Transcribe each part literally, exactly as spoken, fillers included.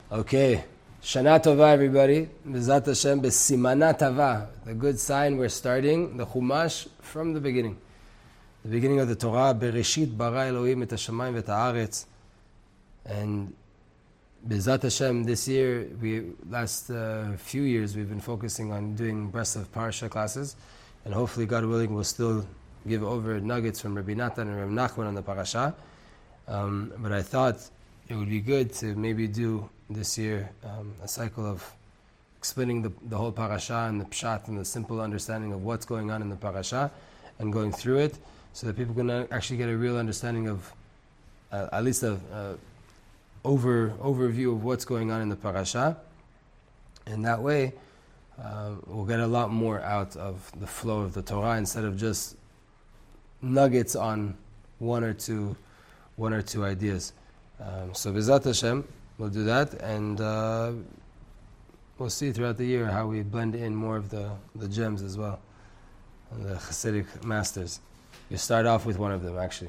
Okay, Shana Tova, everybody. B'ezrat Hashem, b'simana tava. The good sign we're starting the Chumash from the beginning. The beginning of the Torah, Bereshit bara Elohim et hashamayim v'et haaretz. And b'ezrat Hashem, this year, we last uh, few years, we've been focusing on doing breast of Parsha classes, and hopefully, God willing, we'll still give over nuggets from Rabbi Natan and Rabbi Nachman on the Parasha. Um, but I thought it would be good to maybe do this year um, a cycle of explaining the, the whole parasha and the pshat and the simple understanding of what's going on in the parasha and going through it so that people can actually get a real understanding of uh, at least a, a over overview of what's going on in the parasha, and that way uh, we'll get a lot more out of the flow of the Torah instead of just nuggets on one or two one or two ideas. Um, so b'ezrat Hashem, we'll do that, and uh, we'll see throughout the year how we blend in more of the, the gems as well, and the Hasidic masters. You start off with one of them, actually.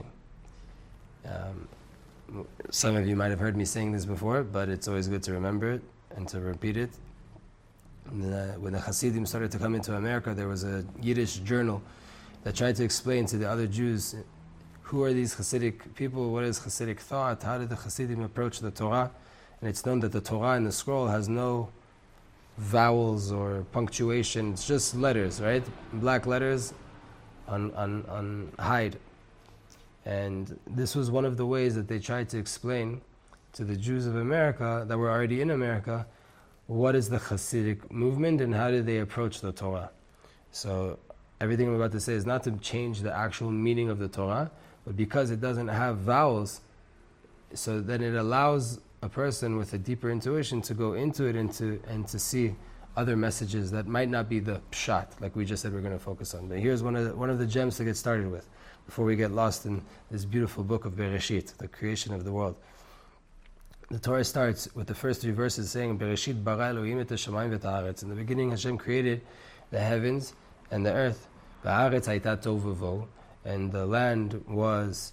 Um, some of you might have heard me saying this before, but it's always good to remember it and to repeat it. And, uh, when the Hasidim started to come into America, there was a Yiddish journal that tried to explain to the other Jews, who are these Hasidic people? What is Hasidic thought? How did the Hasidim approach the Torah? And it's known that the Torah in the scroll has no vowels or punctuation. It's just letters, right? Black letters on, on, on hide. And this was one of the ways that they tried to explain to the Jews of America that were already in America, what is the Hasidic movement and how did they approach the Torah? So everything I'm about to say is not to change the actual meaning of the Torah, but because it doesn't have vowels, so then it allows a person with a deeper intuition to go into it and to, and to see other messages that might not be the pshat, like we just said we're going to focus on. But here's one of the, one of the gems to get started with, before we get lost in this beautiful book of Bereshit, the creation of the world. The Torah starts with the first three verses saying, Bereshit bara Elohim et hashamayim v'et haaretz. In the beginning, Hashem created the heavens and the earth. V'haaretz hayta tohu v'vohu. And the land was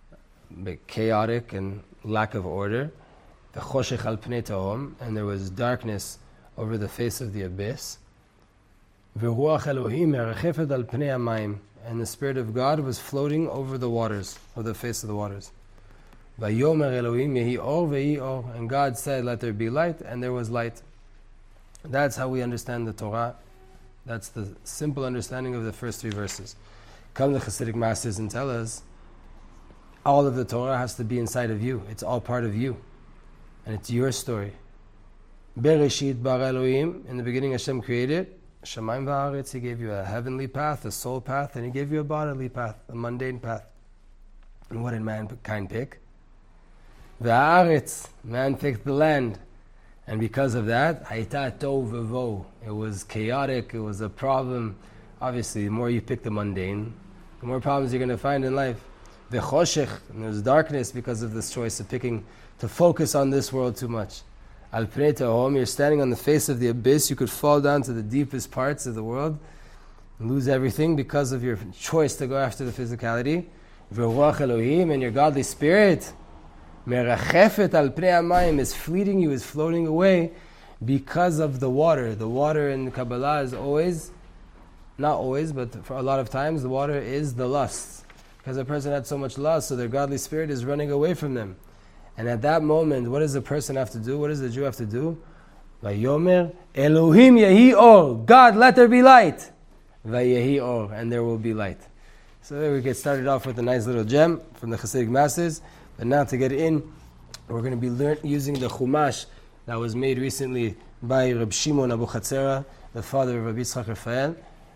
chaotic and lack of order. V'choshech al pnei tehom, and there was darkness over the face of the abyss. V'ruach Elohim merachefet al pnei hamayim, and the Spirit of God was floating over the waters, over the face of the waters. Vayomer Elohim yehi or vehi or, and God said, let there be light, and there was light. That's how we understand the Torah. That's the simple understanding of the first three verses. Come the Hasidic masters and tell us all of the Torah has to be inside of you. It's all part of you. And it's your story. Bereshit bara Elohim, in the beginning Hashem created Shamayim v'haaretz. He gave you a heavenly path, a soul path, and He gave you a bodily path, a mundane path. And what did mankind pick? V'haaretz, man picked the land. And because of that, hayta tohu v'vohu, it was chaotic, it was a problem. Obviously, the more you pick the mundane, the more problems you're going to find in life. V'choshech, and there's darkness because of this choice of picking to focus on this world too much. Al pnei tehom, you're standing on the face of the abyss, you could fall down to the deepest parts of the world and lose everything because of your choice to go after the physicality. V'ruach Elohim, and your godly spirit, merachefet al pnei hamayim, is fleeting you, is floating away because of the water. The water in Kabbalah is always, not always, but for a lot of times, the water is the lust. Because a person had so much lust, so their godly spirit is running away from them. And at that moment, what does the person have to do? What does the Jew have to do? Vayomer Elohim yehi or, God, let there be light. Vayehi or, and there will be light. So there we get started off with a nice little gem from the Hasidic masters. But now to get in, we're going to be learn, using the Chumash that was made recently by Reb Shimon Abu Chatzera, the father of Rabbi Yitzchak Raphael,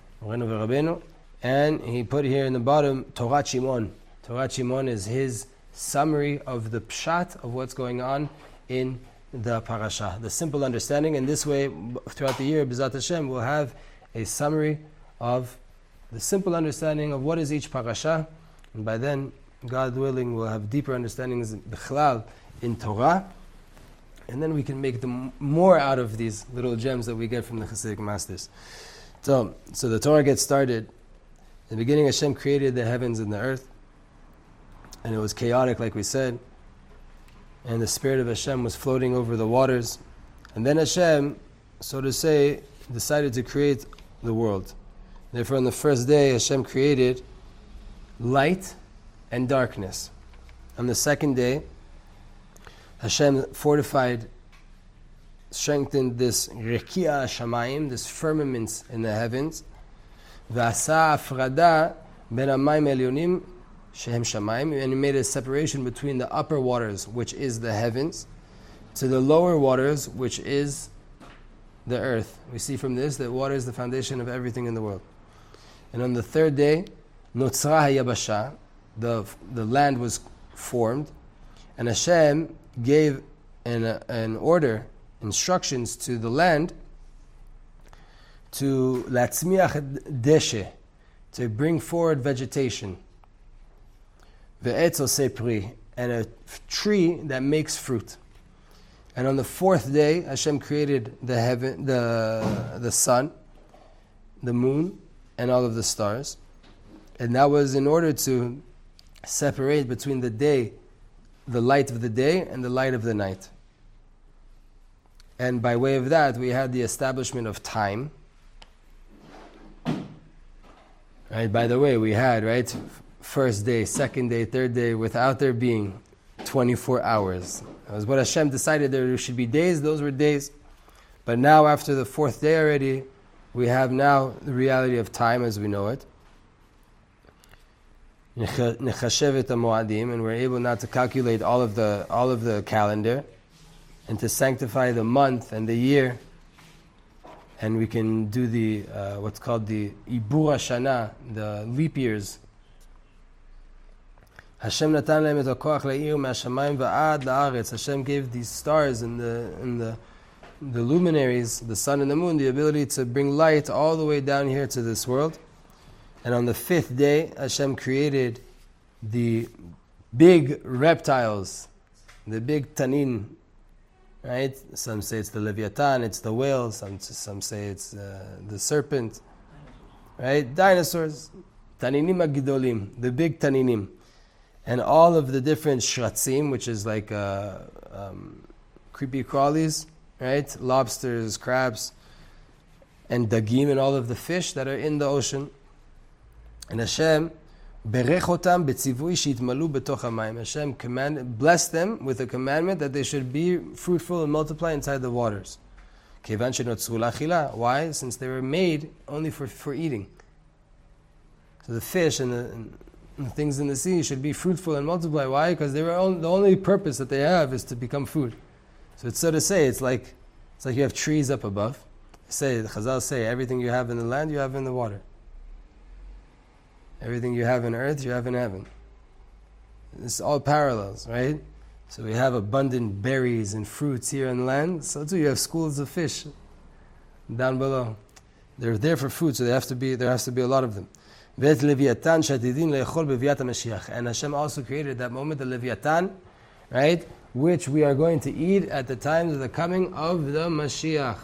and he put here in the bottom Torah Shimon. Torah Shimon is his summary of the pshat of what's going on in the parasha, the simple understanding. And this way, throughout the year, b'ezrat Hashem, we'll have a summary of the simple understanding of what is each parasha. And by then, God willing, we'll have deeper understandings b'chlal in Torah. And then we can make the more out of these little gems that we get from the Hasidic masters. So, so the Torah gets started. In the beginning, Hashem created the heavens and the earth. And it was chaotic, like we said. and the Spirit of Hashem was floating over the waters. And then Hashem, so to say, decided to create the world. Therefore, on the first day, Hashem created light and darkness. On the second day, Hashem fortified, strengthened this rekia shamayim, this firmament in the heavens. V'asa afrada ben hamayim elyonim shehem shamayim, and he made a separation between the upper waters, which is the heavens, to the lower waters, which is the earth. We see from this that water is the foundation of everything in the world. And on the third day, notzra hayabasha, the the land was formed, and Hashem gave an, uh, an order, instructions to the land to latzmiach deshe, to bring forward vegetation, ve'etz oseh pri, and a tree that makes fruit. And on the fourth day, Hashem created the heaven, the the sun, the moon, and all of the stars. And that was in order to separate between the day, the light of the day, and the light of the night. And by way of that, we had the establishment of time. Right? By the way, we had, right, first day, second day, third day, without there being twenty-four hours. That was what Hashem decided there should be days, those were days. But now, after the fourth day already, we have now the reality of time as we know it. Nechashev hamoadim, and we're able now to calculate all of the all of the calendar, and to sanctify the month and the year. And we can do the uh, what's called the Ibur Hashana, the leap years. Hashem natan lehem et hakoach le'ir me'ashamayim va'ad la'aretz. Hashem gave these stars and the and the the luminaries, the sun and the moon, the ability to bring light all the way down here to this world. And on the fifth day, Hashem created the big reptiles, the big tanin, right? Some say it's the Leviathan, it's the whale. Some some say it's uh, the serpent, right? Dinosaurs, taninim agidolim, the big taninim, and all of the different shratzim, which is like uh, um, creepy crawlies, right? Lobsters, crabs, and dagim, and all of the fish that are in the ocean. And Hashem berech otam betzivui shitmalu betoch hamayim. Hashem command, blessed them with a commandment that they should be fruitful and multiply inside the waters. Kevan shenotzru la'achila. Why? Since they were made only for, for eating. So the fish and the, and the things in the sea should be fruitful and multiply. Why? Because they were only, the only purpose that they have is to become food. So it's so to say, it's like it's like you have trees up above. Say the Chazal say everything you have in the land, you have in the water. Everything you have in earth, you have in heaven. It's all parallels, right? So we have abundant berries and fruits here on land. So too, you have schools of fish down below. They're there for food, so they have to be. There has to be a lot of them. And Hashem also created that moment, the Leviathan, right? Which we are going to eat at the time of the coming of the Mashiach.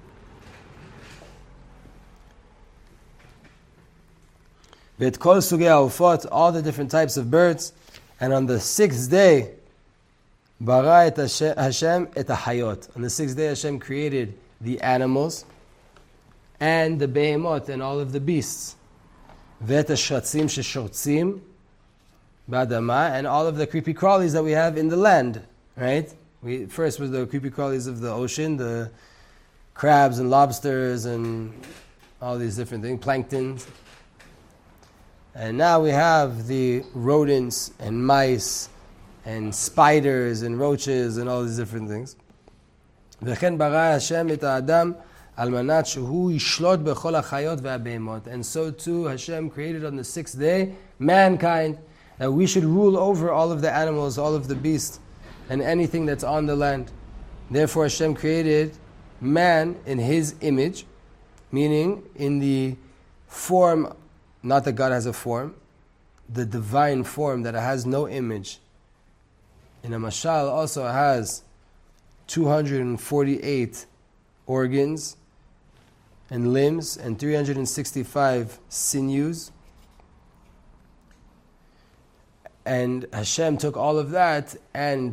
V'et kol sugei ha'ufot, all the different types of birds. And on the sixth day, bara et Hashem et ha'hayot. On the sixth day, Hashem created the animals and the behemoth and all of the beasts. V'et ha'shratzim sheshortzim ba'adama, and all of the creepy crawlies that we have in the land. Right? We first was the creepy crawlies of the ocean, the crabs and lobsters and all these different things, planktons. And now we have the rodents and mice and spiders and roaches and all these different things. וכן ברא השם את האדם על מנת שהוא ישלוט בכל החיות והבהמות. And so too Hashem created on the sixth day mankind, that we should rule over all of the animals, all of the beasts, and anything that's on the land. Therefore Hashem created man in His image, meaning in the form, not that God has a form, the divine form that has no image. And a mashal also has two hundred forty-eight organs and limbs and three hundred sixty-five sinews. And Hashem took all of that and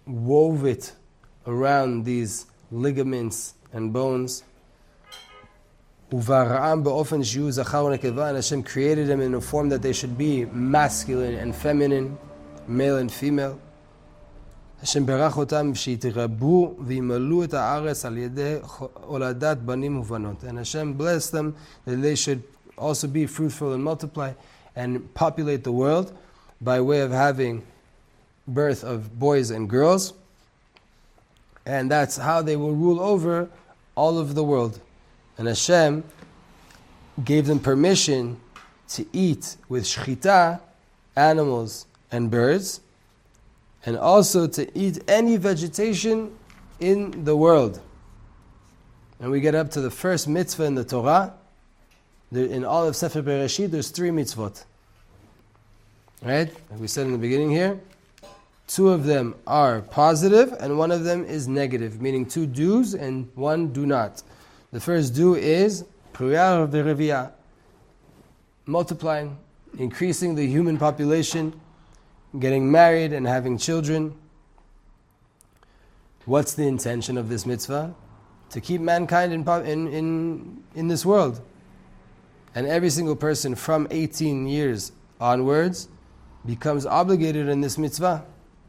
wove it around these ligaments and bones. Uvara'am be'ofen shi'u zachar u'nekeva, and Hashem created them in a form that they should be masculine and feminine, male and female. Hashem berach otam v'shitirabu v'imalu et ha'aretz al yedei oladat banim uvanot. And Hashem blessed them that they should also be fruitful and multiply and populate the world by way of having birth of boys and girls. And that's how they will rule over all of the world. And Hashem gave them permission to eat with shchita, animals and birds, and also to eat any vegetation in the world. And we get up to the first mitzvah in the Torah. There, in all of Sefer Bereshit, there's three mitzvot. Right? Like we said in the beginning here, two of them are positive and one of them is negative, meaning two do's and one do not. The first do is priyah v'reviyah, multiplying, increasing the human population, getting married and having children. What's the intention of this mitzvah? To keep mankind in, in, in, in this world. And every single person from eighteen years onwards becomes obligated in this mitzvah.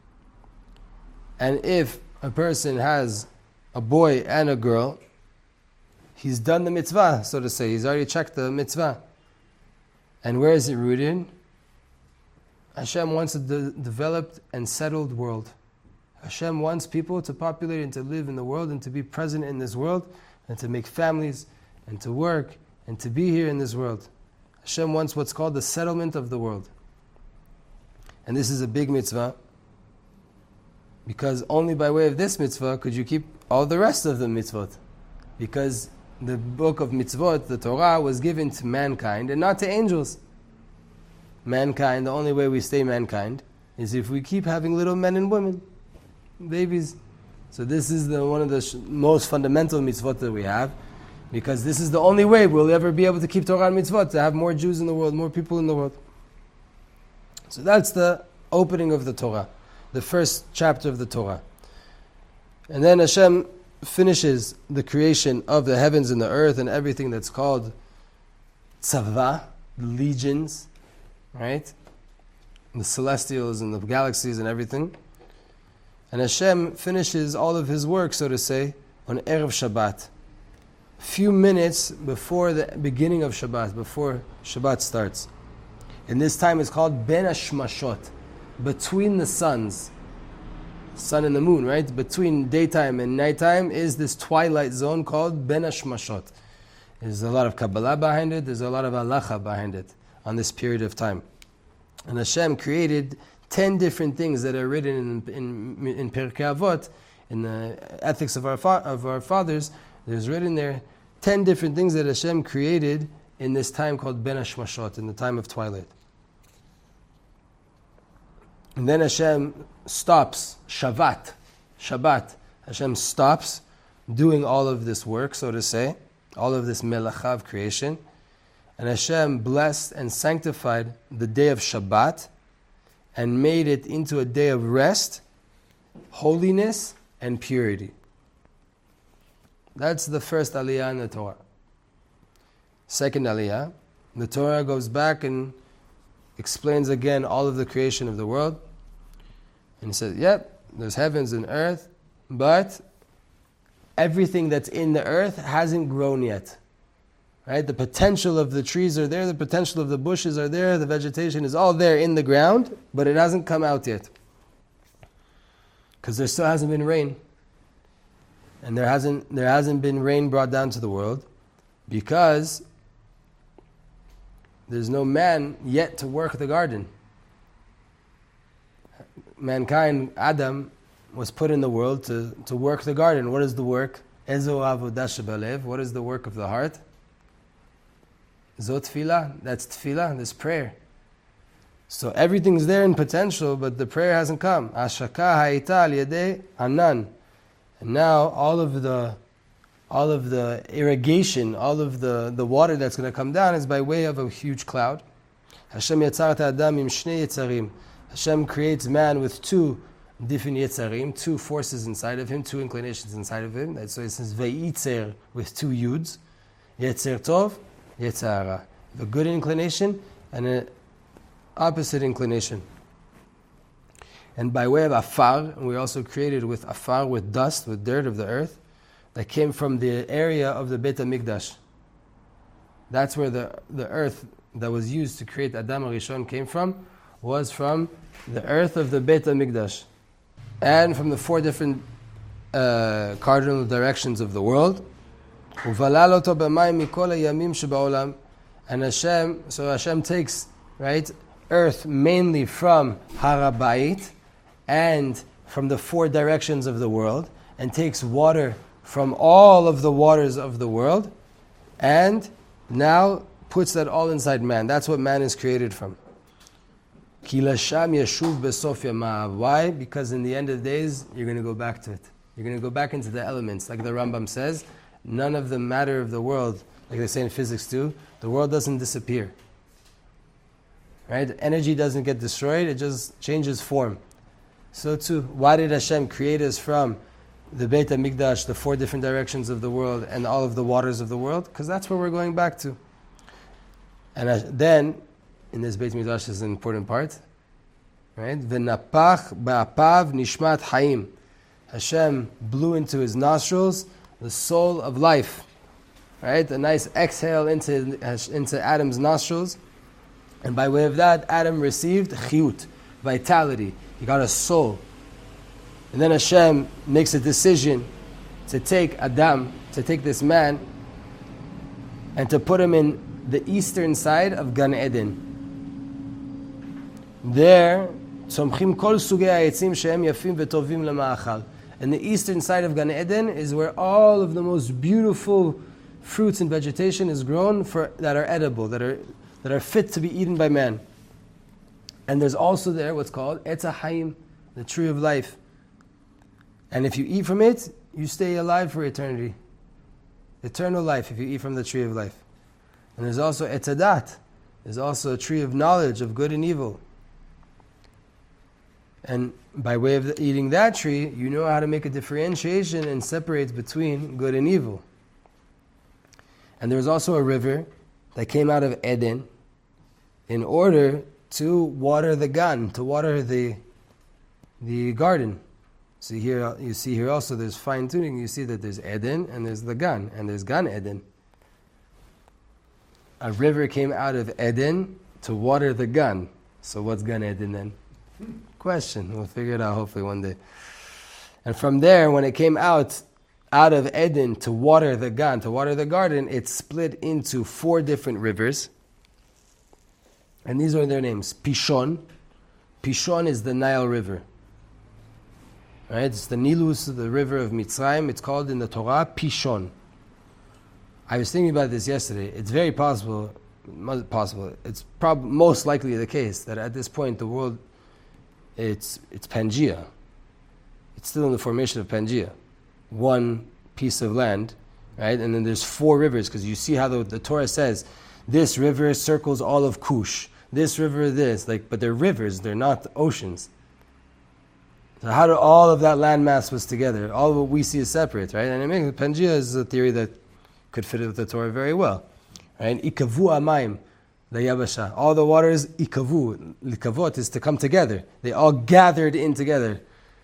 And if a person has a boy and a girl, he's done the mitzvah, so to say. He's already checked the mitzvah. And where is it rooted? Hashem wants a de- developed and settled world. Hashem wants people to populate and to live in the world and to be present in this world and to make families and to work and to be here in this world. Hashem wants what's called the settlement of the world. And this is a big mitzvah, because only by way of this mitzvah could you keep all the rest of the mitzvot. Because the book of mitzvot, the Torah, was given to mankind and not to angels. Mankind, the only way we stay mankind is if we keep having little men and women, babies. So this is the one of the sh- most fundamental mitzvot that we have, because this is the only way we'll ever be able to keep Torah and mitzvot, to have more Jews in the world, more people in the world. So that's the opening of the Torah, the first chapter of the Torah. And then Hashem finishes the creation of the heavens and the earth and everything that's called tzava, legions, right? The celestials and the galaxies and everything. And Hashem finishes all of his work, so to say, on Erev Shabbat. A few minutes before the beginning of Shabbat, before Shabbat starts. And this time is called Ben Hashmashot, between the suns. Sun and the moon, right? Between daytime and nighttime is this twilight zone called Ben Hashmashot. There's a lot of Kabbalah behind it, there's a lot of halacha behind it on this period of time. And Hashem created ten different things that are written in in, in Pirkei Avot, in the ethics of our fa- of our fathers. There's written there ten different things that Hashem created in this time called Ben Hashmashot, in the time of twilight. And then Hashem stops, Shabbat, Shabbat. Hashem stops doing all of this work, so to say, all of this melacha of creation. And Hashem blessed and sanctified the day of Shabbat and made it into a day of rest, holiness, and purity. That's the first aliyah in the Torah. Second aliyah, the Torah goes back and explains again all of the creation of the world. And he says, yep, there's heavens and earth, but everything that's in the earth hasn't grown yet. Right? The potential of the trees are there, the potential of the bushes are there, the vegetation is all there in the ground, but it hasn't come out yet. Because there still hasn't been rain. And there hasn't there hasn't been rain brought down to the world because there's no man yet to work the garden. Mankind, Adam, was put in the world to, to work the garden. What is the work? Ezo avodah shebalev. What is the work of the heart? Zot tefillah. That's tefillah, this prayer. So everything's there in potential, but the prayer hasn't come. Ashaka ha'ita al yedei anan. And now all of the all of the irrigation, all of the, the water that's going to come down is by way of a huge cloud. Hashem yatzar et ha'adam im shnei yitzarim. Hashem creates man with two different Yetzarim, two forces inside of him, two inclinations inside of him. That's why it says Ve'itzer with two Yuds. Yetzer Tov, Yetzer Hara. A good inclination and an opposite inclination. And by way of Afar, we also created with Afar, with dust, with dirt of the earth, that came from the area of the Beit HaMikdash. That's where the, the earth that was used to create Adam HaRishon came from, was from the earth of the Beit HaMikdash. And from the four different uh, cardinal directions of the world. And Hashem, so Hashem takes, right, earth mainly from Har HaBayit and from the four directions of the world, and takes water from all of the waters of the world, and now puts that all inside man. That's what man is created from. Ki lasham yashuv besof yamav. Why? Because in the end of the days, you're going to go back to it. You're going to go back into the elements. Like the Rambam says, none of the matter of the world, like they say in physics too, the world doesn't disappear. Right? Energy doesn't get destroyed, it just changes form. So too, why did Hashem create us from the Beit HaMikdash, the four different directions of the world, and all of the waters of the world? Because that's where we're going back to. And then, in this Beit HaMikdash is an important part, right? V'napach ba'apav nishmat hayim. Hashem blew into his nostrils the soul of life, right? A nice exhale into, into Adam's nostrils. And by way of that, Adam received chiyut, vitality. He got a soul. And then Hashem makes a decision to take Adam, to take this man, and to put him in the eastern side of Gan Eden. There, tzomchim kol sugei ha'etzim shehem yafim v'tovim lema'achal. And the eastern side of Gan Eden is where all of the most beautiful fruits and vegetation is grown for that are edible, that are that are fit to be eaten by man. And there's also there what's called Etz HaHayim, the tree of life. And if you eat from it, you stay alive for eternity. Eternal life if you eat from the tree of life. And there's also Etz HaDat. There's also a tree of knowledge of good and evil. And by way of eating that tree, you know how to make a differentiation and separate between good and evil. And there's also a river that came out of Eden in order to water the Gan, to water the the garden. So here you see here also there's fine tuning. You see that there's Eden and there's the Gan, and there's Gan Eden. A river came out of Eden to water the Gan. So what's Gan Eden then? Question. We'll figure it out hopefully one day. And from there, when it came out out of Eden to water the Gan, to water the garden, it split into four different rivers. And these are their names. Pishon. Pishon is the Nile River. Right? It's the Nilus, the river of Mitzrayim. It's called in the Torah Pishon. I was thinking about this yesterday. It's very possible, possible. It's prob- most likely the case that at this point the world, it's it's Pangaea. It's still in the formation of Pangaea. One piece of land, right? And then there's four rivers, because you see how the, the Torah says, this river circles all of Cush. This river, this, like, but they're rivers, they're not oceans. So how do all of that landmass was together? All of what we see is separate, right? And I mean, Pangaea is a theory that could fit with the Torah very well, right? Ikavu amayim, the Yabasha. All the waters, ikavu, likavot is to come together. They all gathered in together.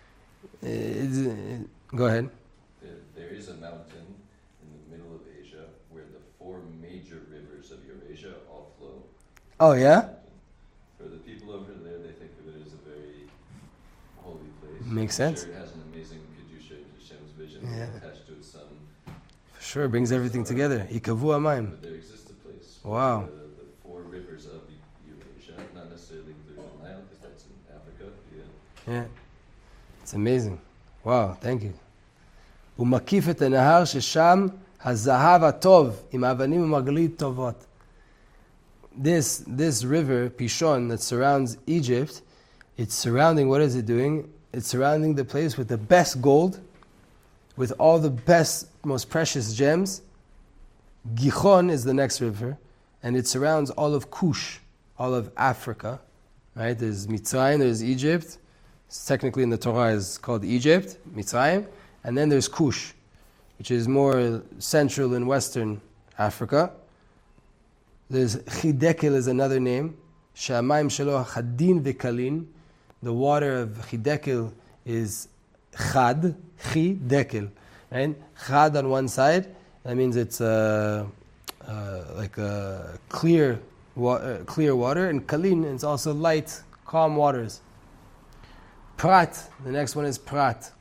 It, go ahead. There is a mountain in the middle of Asia where the four major rivers of Eurasia all flow. Oh, yeah? For the people over there, they think of it as a very holy place. Makes sense. Sure, it has an amazing Kedusha, Hashem's vision, yeah. attached to its son. For sure, it brings everything so, together. Ikavu amayim. But there exists a place. Wow. The, the four rivers of Eurasia, not necessarily the Nile, because that's in Africa. Yeah. Yeah. It's amazing. Wow, thank you. ומקיף את הנהר ששם הזהב הטוב עם אבנים ומרגלית טובות. This, this river, Pishon, that surrounds Egypt, it's surrounding, what is it doing? It's surrounding the place with the best gold, with all the best, most precious gems. Gihon is the next river, and it surrounds all of Cush, all of Africa. Right? There's Mitzrayim, there's Egypt, It's technically in the Torah is called Egypt, Mitzrayim, and then there's Cush, which is more central and western Africa. There's Chidekel is another name. Shamayim shelo chadin v'kalin. The water of Chidekel is Chad, Chidekel. Right? Chad on one side, that means it's uh, uh, like a clear, wa- uh, clear water, and Kalin is also light, calm waters. Prat, the next one is Prat.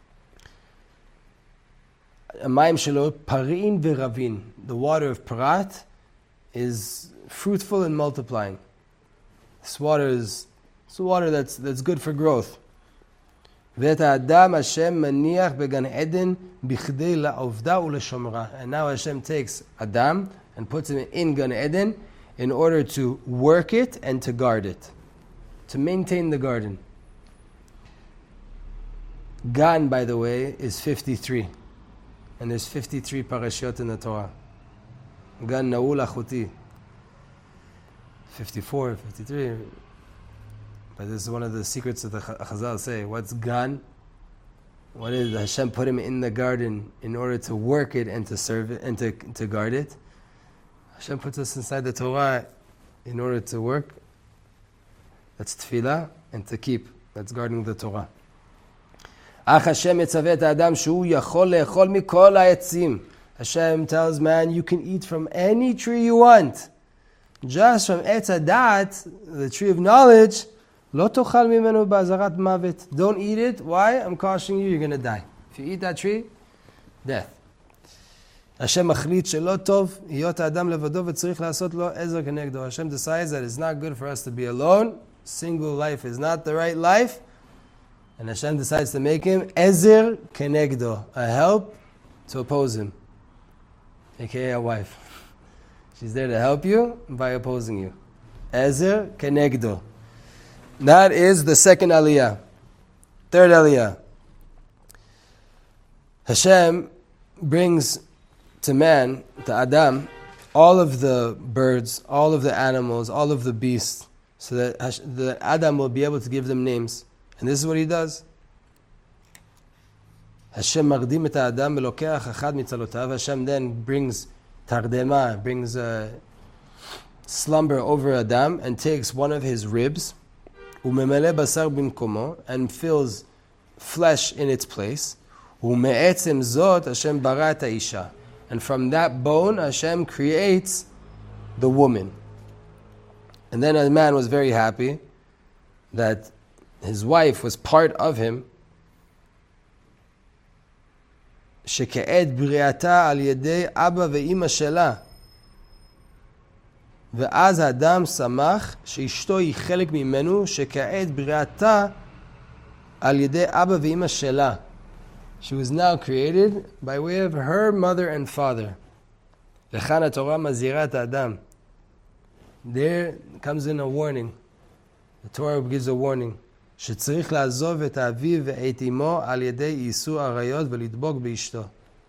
Amayim shelo parin v'ravin. The water of Prat is fruitful and multiplying. This water is it's water that's that's good for growth. V'et ha'adam Hashem maniach began Eden bichdei la'ovda u'leshomra. And now Hashem takes Adam and puts him in Gan Eden in order to work it and to guard it, to maintain the garden. Gan, by the way, is fifty-three. And there's fifty-three parashiyot in the Torah. Gan Naul Achuti. fifty-four, fifty-three. But this is one of the secrets that the Chazal say. What's Gan? What is Hashem put him in the garden in order to work it and to serve it and to, to guard it? Hashem puts us inside the Torah in order to work. That's tefillah, and to keep. That's guarding the Torah. Ach Hashem יצווה את האדם שהוא יכול לאכול מכל העצים. Hashem tells man, you can eat from any tree you want. Just from עץ הדעת, the tree of knowledge, לא תאכל ממנו באזהרת מוות. Don't eat it. Why? I'm cautioning you, you're going to die. If you eat that tree, death. Hashem מחליט שלא טוב, היות האדם לבדו וצריך לעשות לו עזר כנגדו. Hashem decides that it's not good for us to be alone. Single life is not the right life. And Hashem decides to make him Ezer Kenegdo, a help to oppose him, aka a wife. She's there to help you by opposing you. Ezer Kenegdo. That is the second aliyah. Third aliyah. Hashem brings to man, to Adam, all of the birds, all of the animals, all of the beasts, so that the Adam will be able to give them names. And this is what he does. Hashem magdim et ha'adam velokeach achad mitzalotav. Hashem then brings tardema, brings a slumber over Adam and takes one of his ribs, umemele basar bimkomo, and fills flesh in its place. Ume'etzem zot Hashem bara et ha'isha. And from that bone Hashem creates the woman. And then a man was very happy that his wife was part of him. שכעת בריאתה על ידי אבא ואמא שלה. ואז האדם שמח שאשתו היא חלק ממנו, שכעת בריאתה על ידי אבא ואמא שלה. She was now created by way of her mother and father. לכאן התורה מזהירה את האדם. There comes in a warning. The Torah gives a warning. שצריך לעזוב את אביו ואת אמו על ידי איסור עריות ולדבוק באשתו.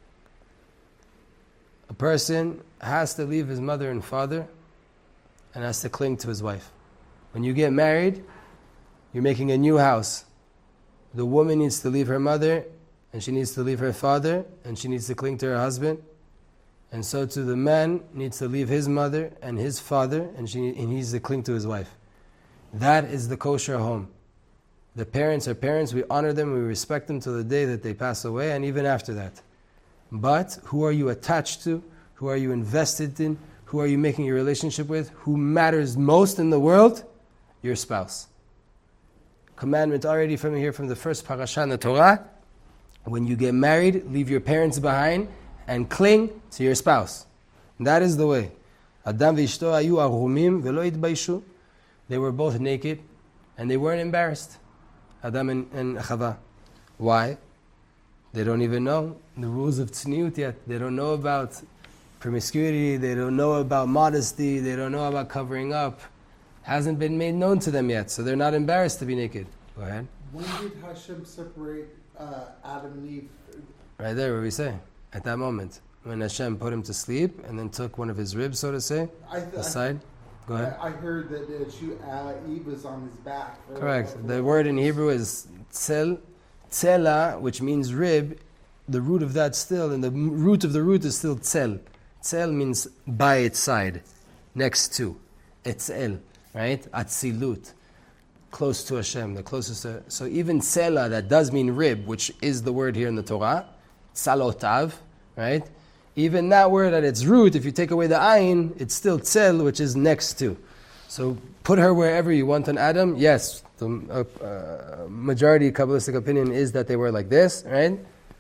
A person has to leave his mother and father and has to cling to his wife. When you get married, you're making a new house. The woman needs to leave her mother and she needs to leave her father and she needs to cling to her husband. And so too the man needs to leave his mother and his father and she, he needs to cling to his wife. That is the kosher home. The parents are parents, we honor them, we respect them till the day that they pass away, and even after that. But who are you attached to? Who are you invested in? Who are you making your relationship with? Who matters most in the world? Your spouse. Commandment already from here, from the first parasha in the Torah. When you get married, leave your parents behind and cling to your spouse. And that is the way. Adam v'ishto ayu arumim v'lo yitbaishu. They were both naked and they weren't embarrassed. Adam and, and Chava. Why? They don't even know the rules of tzniut yet. They don't know about promiscuity. They don't know about modesty. They don't know about covering up. Hasn't been made known to them yet, so they're not embarrassed to be naked. Go ahead. When did Hashem separate uh, Adam and Eve? Right there, where we say. At that moment. When Hashem put him to sleep and then took one of his ribs, so to say, I th- aside. Go ahead. I, I heard that uh, she, uh, Eve was on his back. for- Correct. for- The word in Hebrew is tzel, tzela, which means rib. The root of that still, and the m- root of the root is still tzel. Tzel means by its side, next to. Etzel, right? Atzilut, close to Hashem, the closest to. So even tzela, that does mean rib, which is the word here in the Torah, tzalotav, right? Even that word at its root, if you take away the ayin, it's still tzel, which is next to. So put her wherever you want on Adam. Yes, the uh, uh, majority Kabbalistic opinion is that they were like this, right?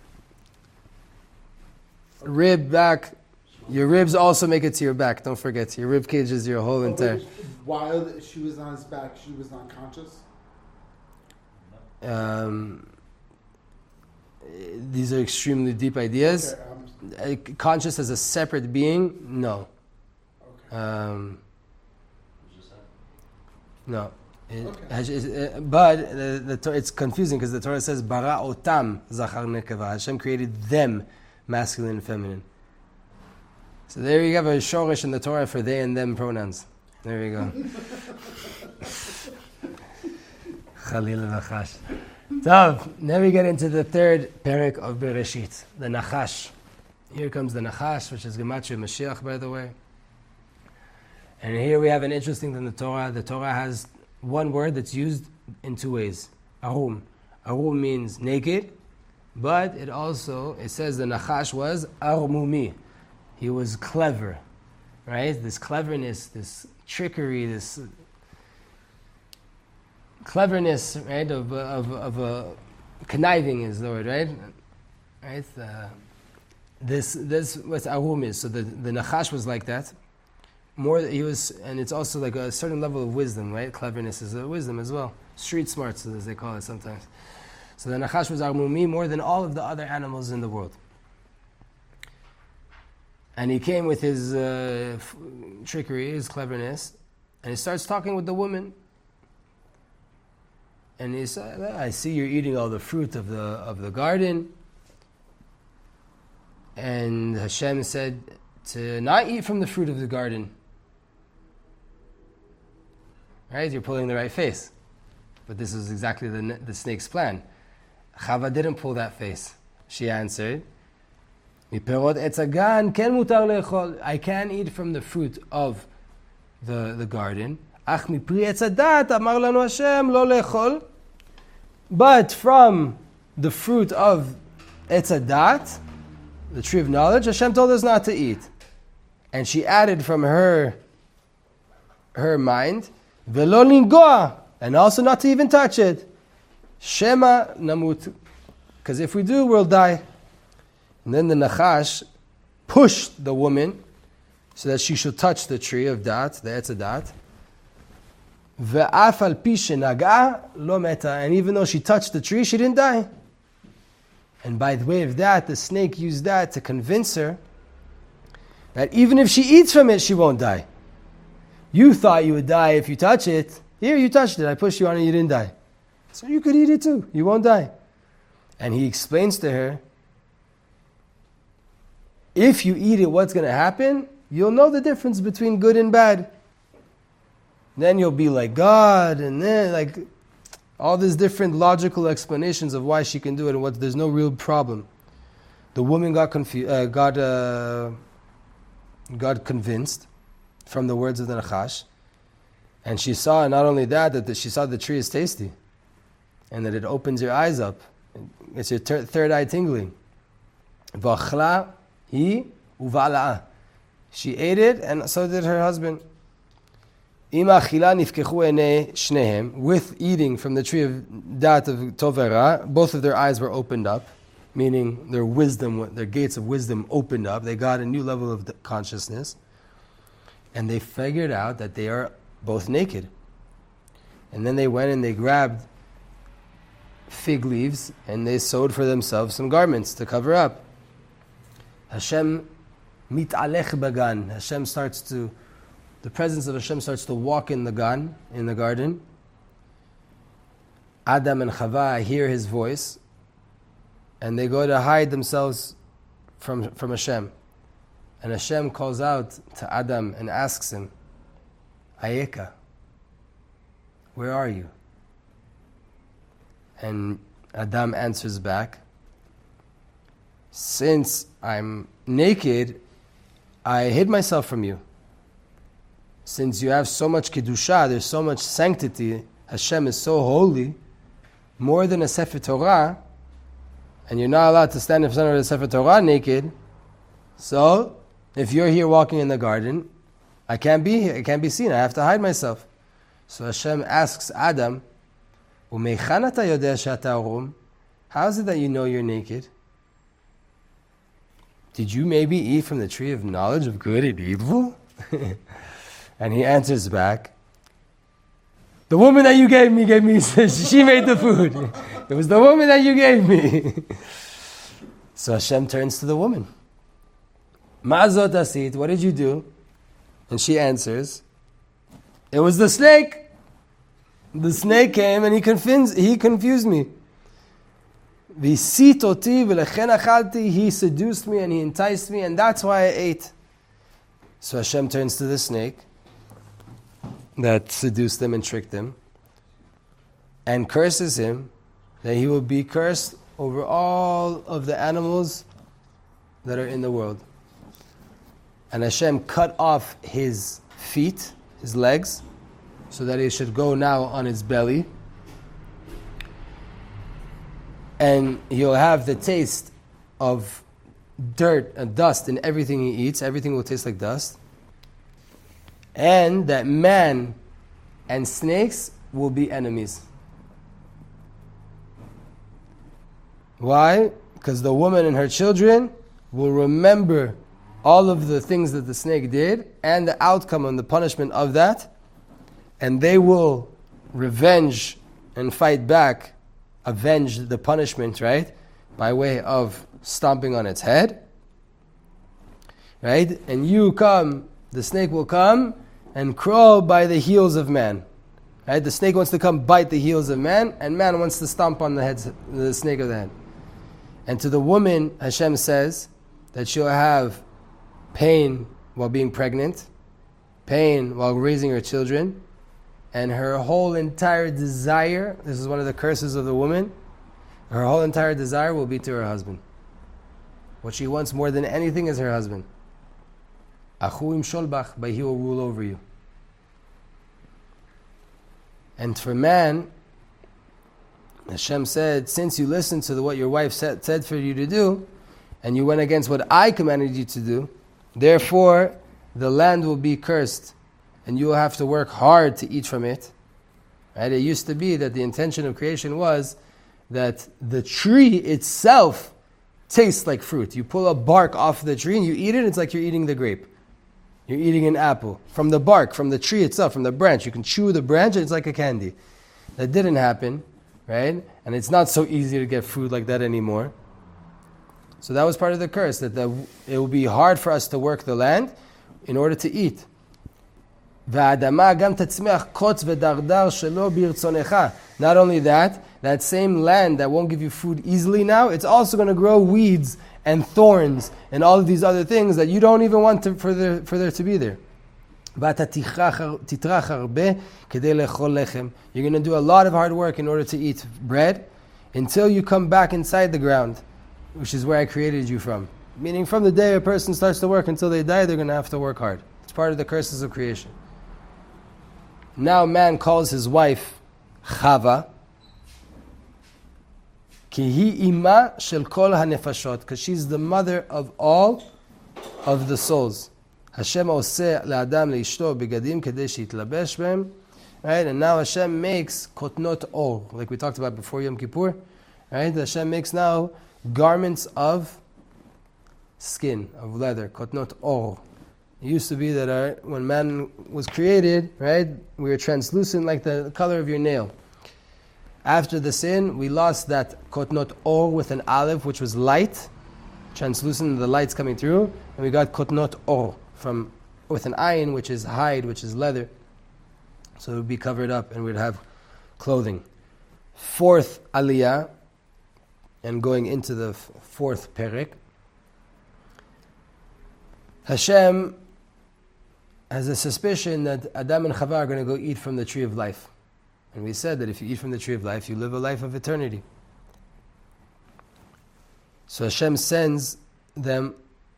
Rib back. Your ribs also make it to your back. Don't forget, your rib cage is your whole Oh, entire. wait, While she was on his back, she was not conscious. Um, these are extremely deep ideas. Okay, um, Uh, conscious as a separate being, no. okay. Um, no. It- Okay. Hash- is- uh, but the, the, Tor- it's confusing because the Torah says bara otam zachar nekeva. Hashem created them, masculine and feminine. So there you have a shorish in the Torah for they and them pronouns. There you go. Chalil Nachash. So now we get into the third parak of Bereshit, the Nachash. Here comes the Nachash, which is Gematria Mashiach, by the way. And here we have an interesting thing in the Torah. The Torah has one word that's used in two ways. Arum. Arum means naked, but it also, it says the Nachash was Armumi. He was clever, right? This cleverness, this trickery, this cleverness, right, of, of, of uh, conniving is the word, right? Right? Uh, this, this, what Arum is. So the, the Nachash was like that. More, he was, and it's also like a certain level of wisdom, right? Cleverness is a wisdom as well. Street smarts, as they call it sometimes. So the Nachash was Armumi more than all of the other animals in the world. And he came with his uh, f- trickery, his cleverness, and he starts talking with the woman. And he said, I see you're eating all the fruit of the of the garden. And Hashem said to not eat from the fruit of the garden. Right? You're pulling the right face. But this is exactly the, the snake's plan. Chava didn't pull that face. She answered, I can eat from the fruit of the, the garden. But from the fruit of Etzadat, the tree of knowledge, Hashem told us not to eat. And she added from her, her mind, Velo lingoa, and also not to even touch it. Shema namut, because if we do, we'll die. And then the Nachash pushed the woman so that she should touch the tree of Dat, the Etzadat. Ve'af al pi shenaga lo meta, and even though she touched the tree, she didn't die. And by the way of that, the snake used that to convince her that even if she eats from it, she won't die. You thought you would die if you touch it. Here, you touched it. I pushed you on it, you didn't die. So you could eat it too. You won't die. And he explains to her, if you eat it, what's going to happen? You'll know the difference between good and bad. Then you'll be like God, and then like all these different logical explanations of why she can do it and what there's no real problem. The woman got confused, uh, got uh, got convinced from the words of the Nachash, and she saw not only that that the, she saw the tree is tasty, and that it opens your eyes up. It's your ter- third eye tingling. V'achla hi uvalaa. She ate it, and so did her husband. With eating from the tree of Dat of Tovera, both of their eyes were opened up, meaning their wisdom, their gates of wisdom opened up. They got a new level of consciousness, and they figured out that they are both naked. And then they went and they grabbed fig leaves and they sewed for themselves some garments to cover up. Hashem mit'alech bagan. Hashem starts to The presence of Hashem starts to walk in the gan, in the garden. Adam and Chava hear his voice, and they go to hide themselves from, from Hashem. And Hashem calls out to Adam and asks him, Ayeka, where are you? And Adam answers back, since I'm naked, I hid myself from you. Since you have so much Kedusha, there's so much sanctity, Hashem is so holy, more than a Sefer Torah, and you're not allowed to stand in front of the Sefer Torah naked, so if you're here walking in the garden, I can't be here, I can't be seen, I have to hide myself. So Hashem asks Adam, "Umeichana ata yodea she'ata orum?" How is it that you know you're naked? Did you maybe eat from the tree of knowledge of good and evil? And he answers back, the woman that you gave me gave me, she made the food. It was the woman that you gave me. So Hashem turns to the woman. Ma'azot asit, what did you do? And she answers, it was the snake. The snake came and he confused, he confused me. He seduced me and he enticed me, and that's why I ate. So Hashem turns to the snake that seduced him and tricked him and curses him that he will be cursed over all of the animals that are in the world. And Hashem cut off his feet, his legs, so that he should go now on his belly. And he'll have the taste of dirt and dust in everything he eats. Everything will taste like dust. And that man and snakes will be enemies. Why? Because the woman and her children will remember all of the things that the snake did and the outcome and the punishment of that. And they will revenge and fight back, avenge the punishment, right? By way of stomping on its head. Right? And you come, the snake will come and crawl by the heels of man. Right? The snake wants to come bite the heels of man, and man wants to stomp on the head, the snake of the head. And to the woman, Hashem says that she'll have pain while being pregnant, pain while raising her children, and her whole entire desire, this is one of the curses of the woman, her whole entire desire will be to her husband. What she wants more than anything is her husband. Achu im sholbach, but he will rule over you. And for man, Hashem said, since you listened to the, what your wife said, said for you to do, and you went against what I commanded you to do, therefore the land will be cursed, and you will have to work hard to eat from it. Right? It used to be that the intention of creation was that the tree itself tastes like fruit. You pull a bark off the tree and you eat it, it's like you're eating the grape. You're eating an apple. From the bark, from the tree itself, from the branch. You can chew the branch and it's like a candy. That didn't happen, right? And it's not so easy to get food like that anymore. So that was part of the curse, that the, it will be hard for us to work the land in order to eat. Not only that, that same land that won't give you food easily now, it's also going to grow weeds and thorns and all of these other things that you don't even want to, for, there, for there to be there. You're going to do a lot of hard work in order to eat bread until you come back inside the ground, which is where I created you from. Meaning from the day a person starts to work until they die, they're going to have to work hard. It's part of the curses of creation. Now man calls his wife Chava, Kihi ima shel kol hanefashot, because she's the mother of all of the souls. Hashem oseh le'adam le'ishto begadim kedei sheitlabesh behem. Right, and now Hashem makes kotnot or, like we talked about before Yom Kippur. Right, Hashem makes now garments of skin, of leather, kotnot or. It used to be that our, when man was created, right, we were translucent like the color of your nail. After the sin, we lost that kotnot or with an aleph, which was light, translucent, the light's coming through, and we got kotnot or from with an ayin, which is hide, which is leather. So it would be covered up, and we'd have clothing. Fourth aliyah, and going into the f- fourth perek, Hashem has a suspicion that Adam and Chava are going to go eat from the tree of life. And we said that if you eat from the tree of life, you live a life of eternity. So Hashem sends them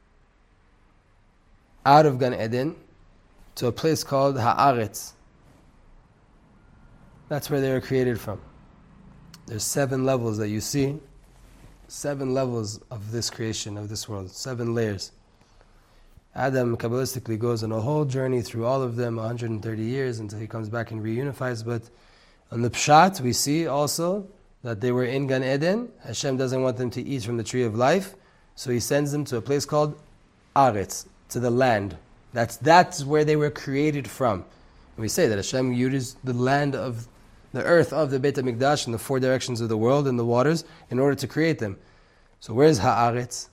out of Gan Eden to a place called Haaretz. That's where they were created from. There's seven levels that you see. Seven levels of this creation, of this world. Seven layers. Adam Kabbalistically goes on a whole journey through all of them, one hundred thirty years, until he comes back and reunifies. But on the Pshat, we see also that they were in Gan Eden. Hashem doesn't want them to eat from the tree of life, so he sends them to a place called Aretz, to the land. That's, that's where they were created from. And we say that Hashem used the land of the earth of the Beit HaMikdash in the four directions of the world and the waters in order to create them. So where's Haaretz?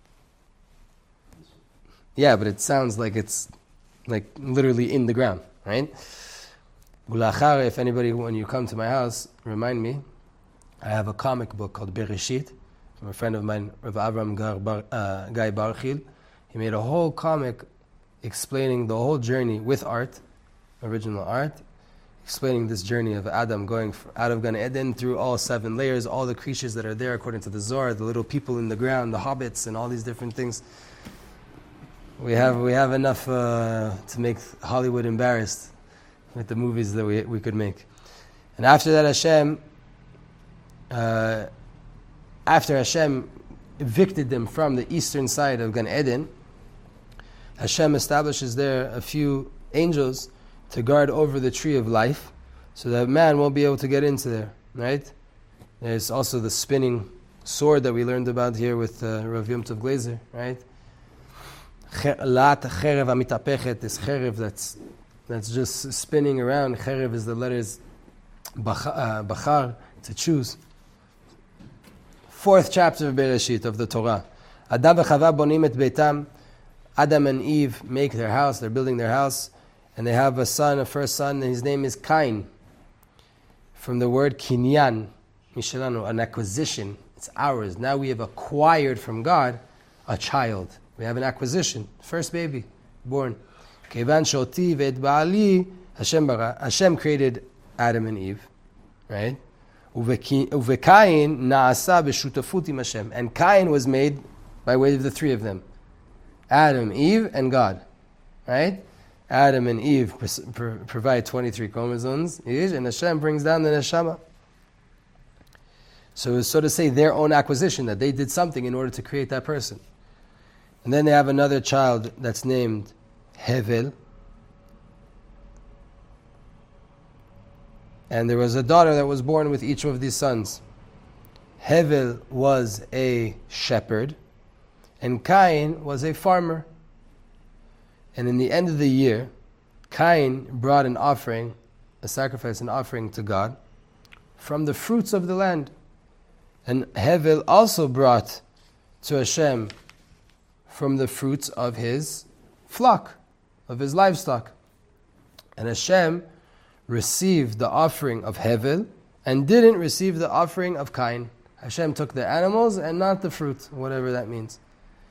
Yeah, but it sounds like it's like literally in the ground, right? Ulachar, if anybody, when you come to my house, remind me, I have a comic book called Bereshit from a friend of mine, Rav Avram Gar Bar, uh, Guy Barchil. He made a whole comic explaining the whole journey with art, original art, explaining this journey of Adam going out of Gan Eden through all seven layers, all the creatures that are there according to the Zohar, the little people in the ground, the hobbits, and all these different things. We have we have enough uh, to make Hollywood embarrassed with the movies that we we could make. And after that, Hashem, uh, after Hashem evicted them from the eastern side of Gan Eden, Hashem establishes there a few angels to guard over the tree of life, so that man won't be able to get into there, right? There's also the spinning sword that we learned about here with uh, Rav Yom Tov Glazer, right? Lat cherev amitapechet is cherev that's that's just spinning around. Cherev is the letters bachar, to choose. Fourth chapter of Bereshit of the Torah. Adam v'Chava bonim et beitam. Adam and Eve make their house. They're building their house, and they have a son, a first son, and his name is Cain. From the word kinyan, mishelanu, an acquisition. It's ours. Now we have acquired from God a child. We have an acquisition, first baby, born. Kevan shoti ve'et ba'ali, Hashem bara. Hashem created Adam and Eve, right? Uvekain na'asa b'shutafut im Hashem. And Cain was made by way of the three of them. Adam, Eve, and God, right? Adam and Eve pr- provide twenty-three chromosomes, and Hashem brings down the neshama. So it's so to say their own acquisition, that they did something in order to create that person. And then they have another child that's named Hevel. And there was a daughter that was born with each of these sons. Hevel was a shepherd, and Cain was a farmer. And in the end of the year, Cain brought an offering, a sacrifice, an offering to God, from the fruits of the land. And Hevel also brought to Hashem from the fruits of his flock, of his livestock. And Hashem received the offering of Hevel and didn't receive the offering of Cain. Hashem took the animals and not the fruit, whatever that means.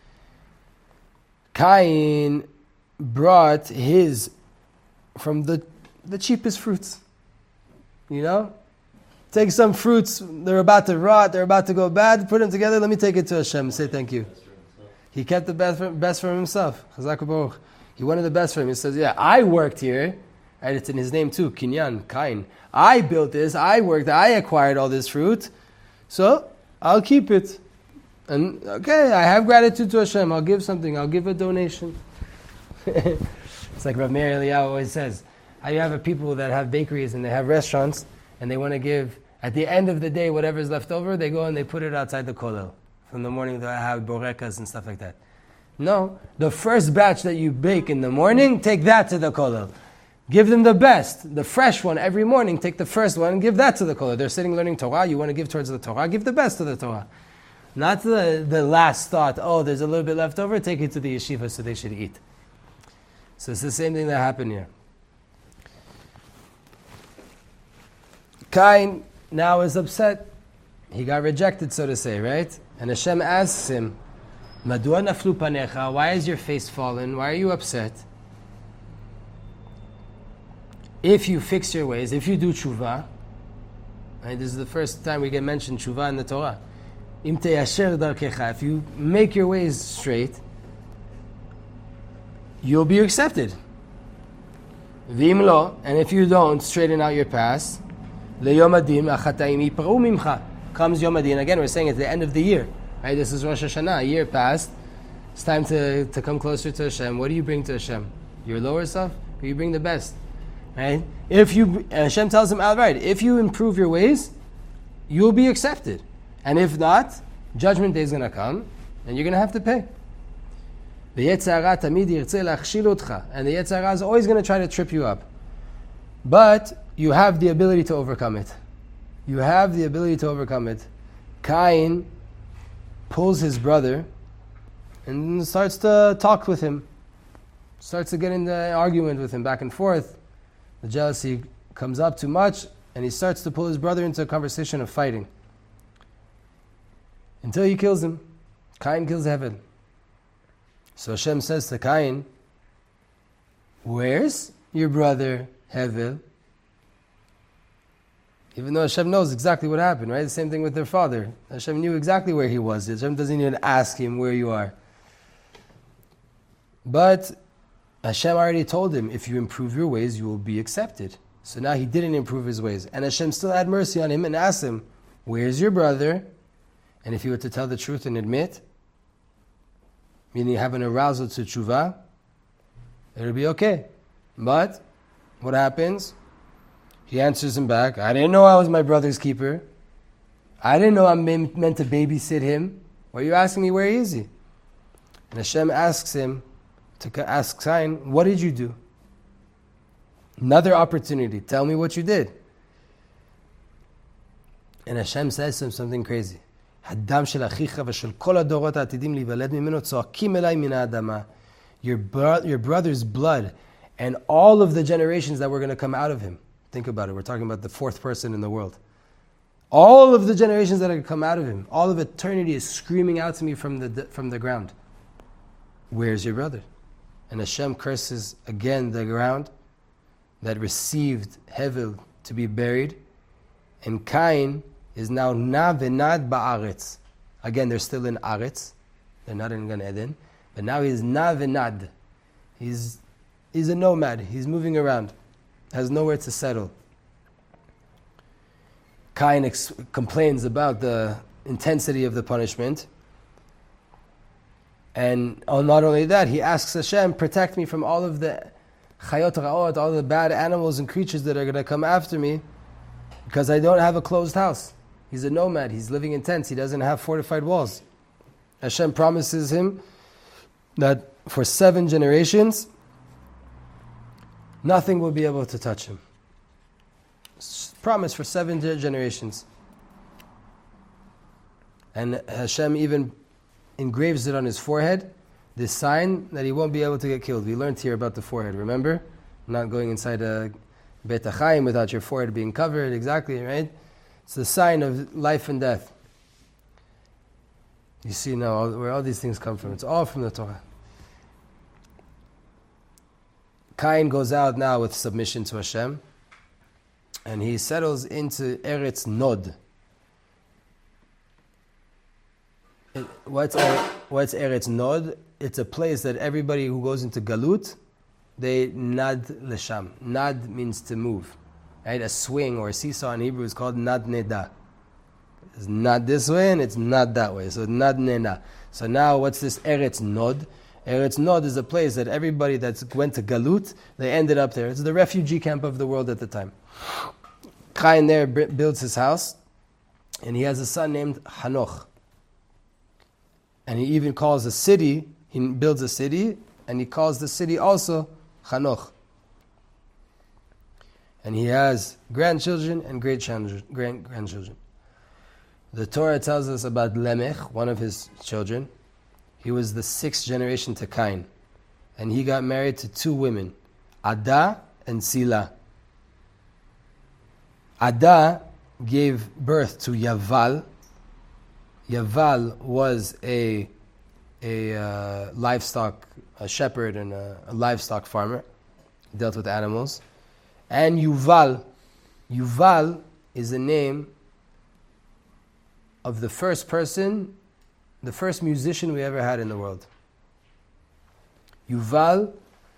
Cain brought his from the, the cheapest fruits. You know? Take some fruits, they're about to rot, they're about to go bad, put them together, let me take it to Hashem and say thank you. He kept the best for, best for himself. Chazak u'baruch. He wanted the best for him. He says, yeah, I worked here. Right, it's in his name too, Kinyan, Cain. I built this, I worked, I acquired all this fruit, so I'll keep it. And okay, I have gratitude to Hashem, I'll give something, I'll give a donation. It's like Rav Meir Eliyahu always says, how you have a people that have bakeries and they have restaurants, and they want to give, at the end of the day, whatever's left over, they go and they put it outside the kollel. From the morning they have borekas and stuff like that. No, the first batch that you bake in the morning, take that to the kollel. Give them the best, the fresh one every morning. Take the first one and give that to the kollel. They're sitting learning Torah. You want to give towards the Torah. Give the best to the Torah. Not the, the last thought, oh, there's a little bit left over. Take it to the yeshiva so they should eat. So it's the same thing that happened here. Cain now is upset. He got rejected, so to say, right? And Hashem asks him, Madua naflu panecha, why is your face fallen? Why are you upset? if you fix your ways, if you do tshuva, right, this is the first time we get mentioned tshuva in the Torah. Im teyasher darkecha, if you make your ways straight, you'll be accepted. V'im lo, and if you don't straighten out your past, le'yom adin achatayim yipra'u mimcha. Comes Yom Adin, again we're saying at the end of the year, right? This is Rosh Hashanah, a year passed. It's time to, to come closer to Hashem. What do you bring to Hashem? Your lower self, or you bring the best, right? If you, Hashem tells him outright, if you improve your ways, you'll be accepted. And if not, judgment day is going to come, and you're going to have to pay. The Yetzer Hara tamid yirtzeh lachshil otcha, and the Yetzer Hara is always going to try to trip you up. But you have the ability to overcome it. You have the ability to overcome it. Cain pulls his brother and starts to talk with him. Starts to get into an argument with him back and forth. The jealousy comes up too much, and he starts to pull his brother into a conversation of fighting. Until he kills him. Cain kills Hevel. So Hashem says to Cain, where's your brother Hevel? Even though Hashem knows exactly what happened, right? The same thing with their father. Hashem knew exactly where he was. Hashem doesn't even ask him where you are. But Hashem already told him, if you improve your ways, you will be accepted. So now he didn't improve his ways. And Hashem still had mercy on him and asked him, where's your brother? And if he were to tell the truth and admit, meaning have an arousal to tshuva, it'll be okay. But what happens? He answers him back, I didn't know I was my brother's keeper. I didn't know I'm meant to babysit him. Why are you asking me where is he? And Hashem asks him, to ask Cain, what did you do? Another opportunity. Tell me what you did. And Hashem says to him something crazy. Your, bro- your brother's blood and all of the generations that were going to come out of him. Think about it. We're talking about the fourth person in the world. All of the generations that are going to come out of him, all of eternity is screaming out to me from the from the ground. Where's your brother? And Hashem curses again the ground that received Hevel to be buried. And Cain is now na venad ba'aretz. Again, they're still in Aretz. They're not in Gan Eden. But now he's na venad. He's, he's a nomad. He's moving around. Has nowhere to settle. Cain ex- complains about the intensity of the punishment. And oh, not only that, he asks Hashem, protect me from all of the chayot ra'ot, all the bad animals and creatures that are going to come after me, because I don't have a closed house. He's a nomad. He's living in tents. He doesn't have fortified walls. Hashem promises him that for seven generations, nothing will be able to touch him. Promise for seven generations. And Hashem even engraves it on his forehead, this sign that he won't be able to get killed. We learned here about the forehead, remember? Not going inside a Beit HaChaim without your forehead being covered, exactly, right? It's the sign of life and death. You see now where all these things come from. It's all from the Torah. Cain goes out now with submission to Hashem, and he settles into Eretz Nod. It, what's, er, what's Eretz Nod? It's a place that everybody who goes into Galut, they nad lesham. Nad means to move. Right? A swing or a seesaw in Hebrew is called nad neda. It's not this way and it's not that way. So nad neda. So now what's this Eretz Nod? Eretz Nod is a place that everybody that went to Galut, they ended up there. It's the refugee camp of the world at the time. Cain there builds his house, and he has a son named Hanoch. And he even calls a city, he builds a city, and he calls the city also Hanoch. And he has grandchildren and great-grandchildren. The Torah tells us about Lemech, one of his children. He was the sixth generation to Cain. And he got married to two women, Ada and Sila. Ada gave birth to Yaval. Yaval was a, a uh, livestock, a shepherd and a, a livestock farmer. He dealt with animals. and Yuval. Yuval is the name of the first person, the first musician we ever had in the world. Yuval,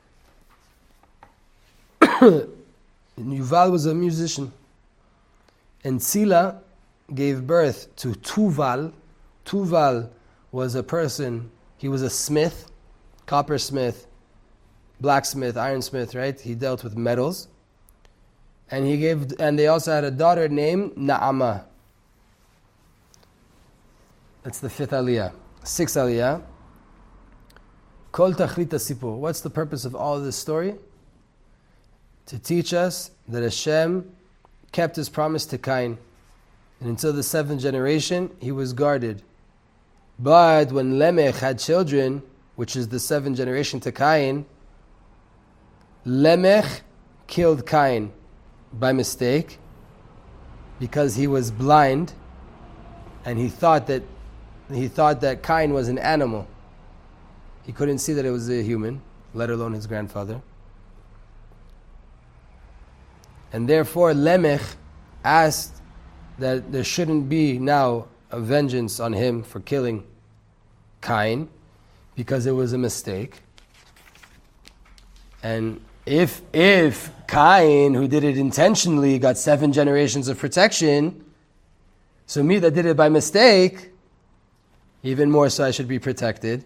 Yuval was a musician. And Tzila gave birth to Tuval. Tuval was a person, he was a smith, coppersmith, blacksmith, ironsmith, right? He dealt with metals. And he gave, and they also had a daughter named Naama. That's the fifth aliyah. Sixth aliyah. Kol tachlit sipur. What's the purpose of all of this story? To teach us that Hashem kept his promise to Cain. And until the seventh generation, he was guarded. But when Lemech had children, which is the seventh generation to Cain, Lemech killed Cain by mistake because he was blind and he thought that he thought that Cain was an animal. He couldn't see that it was a human, let alone his grandfather. And therefore Lemech asked that there shouldn't be now a vengeance on him for killing Cain because it was a mistake. And if if Cain, who did it intentionally, got seven generations of protection, so me that did it by mistake, even more so I should be protected.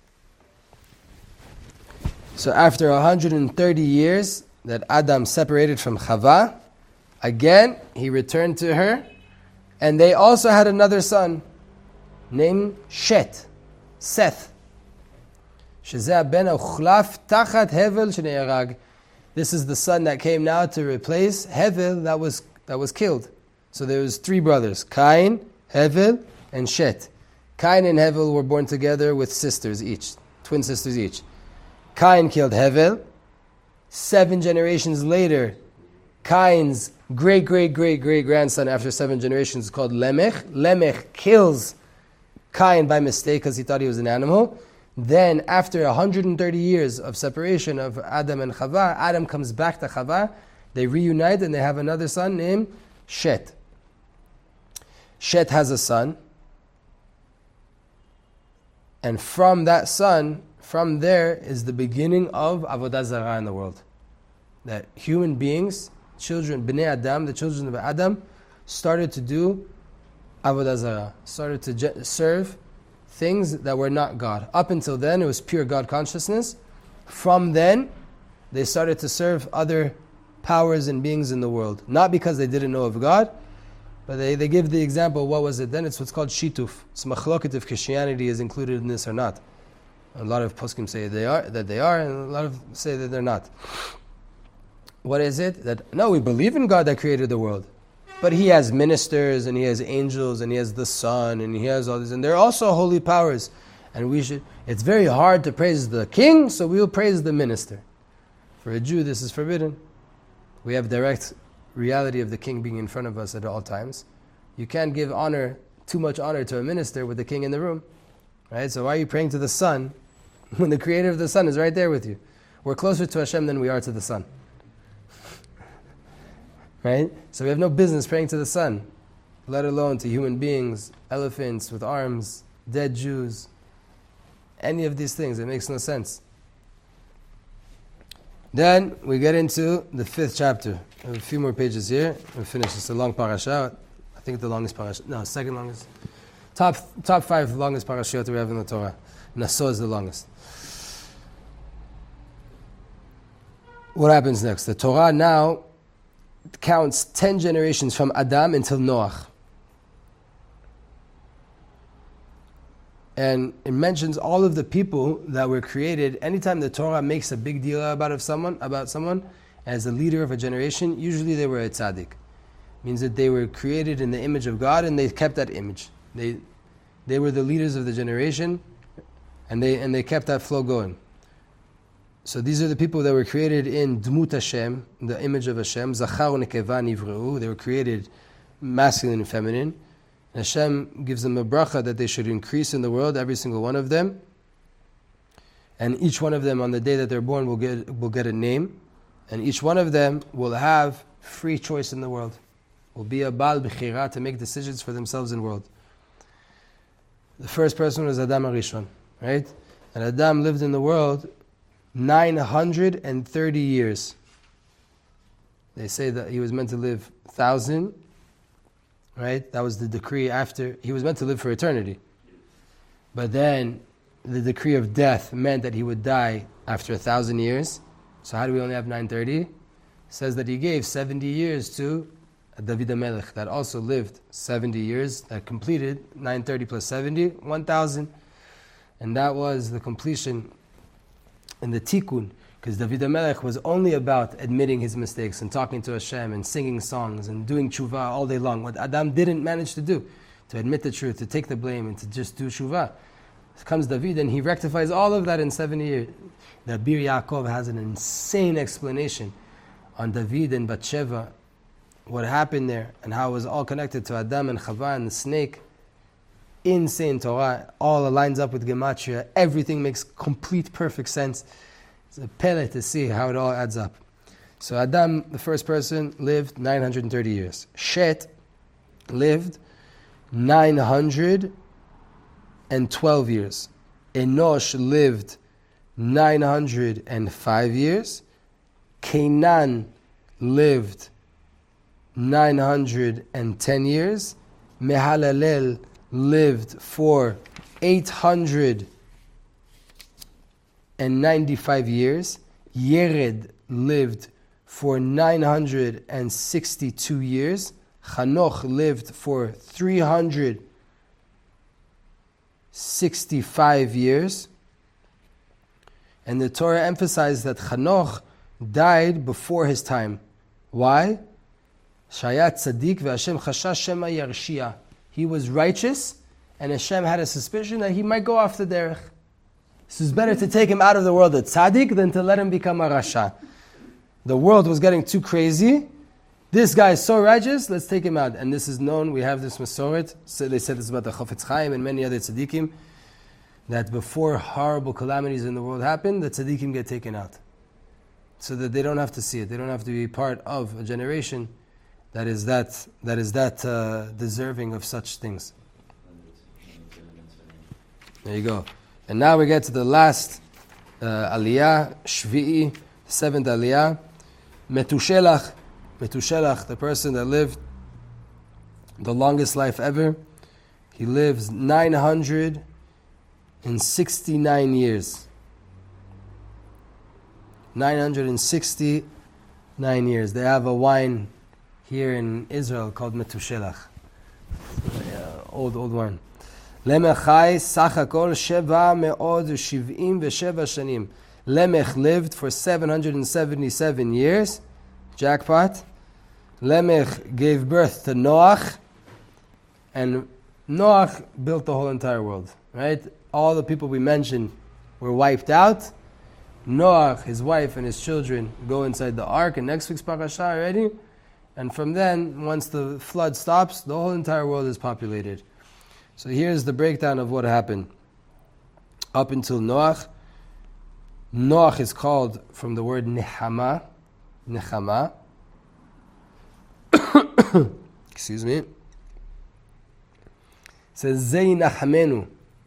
So after one hundred thirty years that Adam separated from Chava, again he returned to her, and they also had another son named Shet, Seth. Shezeh ben uchlaf tachat Hevel shene'erag. This is the son that came now to replace Hevel that was that was killed. So there was three brothers, Cain, Hevel, and Shet. Cain and Hevel were born together with sisters each, twin sisters each. Cain killed Hevel. Seven generations later, Cain's great, great, great, great grandson after seven generations is called Lemech. Lemech kills Cain by mistake because he thought he was an animal. Then, after one hundred thirty years of separation of Adam and Chava, Adam comes back to Chava. They reunite and they have another son named Shet. Shet has a son. And from that son, from there is the beginning of Avodah Zarah in the world. That human beings, children, Bnei Adam, the children of Adam, started to do Avodah Zarah, started to je- serve things that were not God. Up until then, it was pure God consciousness. From then, they started to serve other powers and beings in the world. Not because they didn't know of God, but they, they give the example, what was it then? It's what's called Shituf. It's machloket if Christianity is included in this or not. A lot of poskim say they are, that they are, and a lot of say that they're not. What is it? That, no, we believe in God that created the world. But he has ministers, and he has angels, and he has the sun, and he has all this. And they're also holy powers. And we should, it's very hard to praise the king, so we will praise the minister. For a Jew, this is forbidden. We have direct reality of the king being in front of us at all times. You can't give honor, too much honor to a minister with the king in the room. Right? So why are you praying to the sun when the creator of the sun is right there with you? We're closer to Hashem than we are to the sun. Right? So we have no business praying to the sun, let alone to human beings, elephants with arms, dead Jews, any of these things. It makes no sense. Then we get into the fifth chapter. We have a few more pages here. We'll finish. It's a long parasha. I think the longest parasha. No, second longest. Top top five longest parashiyot we have in the Torah. Naso is the longest. What happens next? The Torah now counts ten generations from Adam until Noach. And it mentions all of the people that were created. Anytime the Torah makes a big deal about of someone, about someone as the leader of a generation, usually they were a tzaddik. It means that they were created in the image of God and they kept that image. They they were the leaders of the generation, and they and they kept that flow going. So these are the people that were created in Dmut Hashem, the image of Hashem. Zachar u'nekeva nivreu. They were created masculine and feminine. And Hashem gives them a bracha that they should increase in the world, every single one of them. And each one of them, on the day that they're born, will get will get a name. And each one of them will have free choice in the world. Will be a Baal Bechira to make decisions for themselves in the world. The first person was Adam HaRishon, right? And Adam lived in the world nine hundred thirty years. They say that he was meant to live one thousand, right? That was the decree after. He was meant to live for eternity. But then the decree of death meant that he would die after a thousand years. So how do we only have nine hundred thirty? It says that he gave seventy years to David HaMelech, that also lived seventy years, that completed nine hundred thirty plus seventy, one thousand. And that was the completion in the tikkun, because David HaMelech was only about admitting his mistakes and talking to Hashem and singing songs and doing tshuva all day long. What Adam didn't manage to do, to admit the truth, to take the blame and to just do tshuva. Comes David and he rectifies all of that in seventy years. The Bir Yaakov has an insane explanation on David and Bathsheba, what happened there and how it was all connected to Adam and Chava and the snake. Insane Torah, all lines up with Gematria. Everything makes complete, perfect sense. It's a pele to see how it all adds up. So Adam, the first person, lived nine hundred thirty years. Shet lived nine hundred twelve years. Enosh lived nine hundred five years. Canaan lived nine hundred ten years. Mehalalel lived for eight hundred ninety-five years. Yered lived for nine hundred sixty-two years. Chanoch lived for three hundred sixty-five years. And the Torah emphasized that Chanoch died before his time. Why? Shayat tzaddik ve'Hashem chashash shema yarshia. He was righteous, and Hashem had a suspicion that he might go off the derech. So it's better to take him out of the world at tzaddik than to let him become a rasha. The world was getting too crazy. This guy is so righteous, let's take him out. And this is known, we have this Masoret, so they said this about the Chofetz Chaim and many other tzaddikim, that before horrible calamities in the world happen, the tzaddikim get taken out. So that they don't have to see it. They don't have to be part of a generation that is that that is that uh, deserving of such things. There you go. And now we get to the last uh, aliyah, Shvi'i, seventh aliyah, Metushelach. Metushelach, the person that lived the longest life ever, he lives nine hundred sixty-nine years. nine hundred sixty-nine years. They have a wine here in Israel called Metushelach. Yeah, old, old wine. Lemech chai sach hakol sheva me'od shiv'im v'sheva shanim. Lemech lived for seven hundred seventy-seven years. Jackpot. Lemech gave birth to Noach, and Noach built the whole entire world. Right? All the people we mentioned were wiped out. Noach, his wife, and his children go inside the ark in next week's parasha already. And from then, once the flood stops, the whole entire world is populated. So here's the breakdown of what happened. Up until Noach, Noach is called from the word Nechama. Nechama. Excuse me. It says Zei Nachamenu.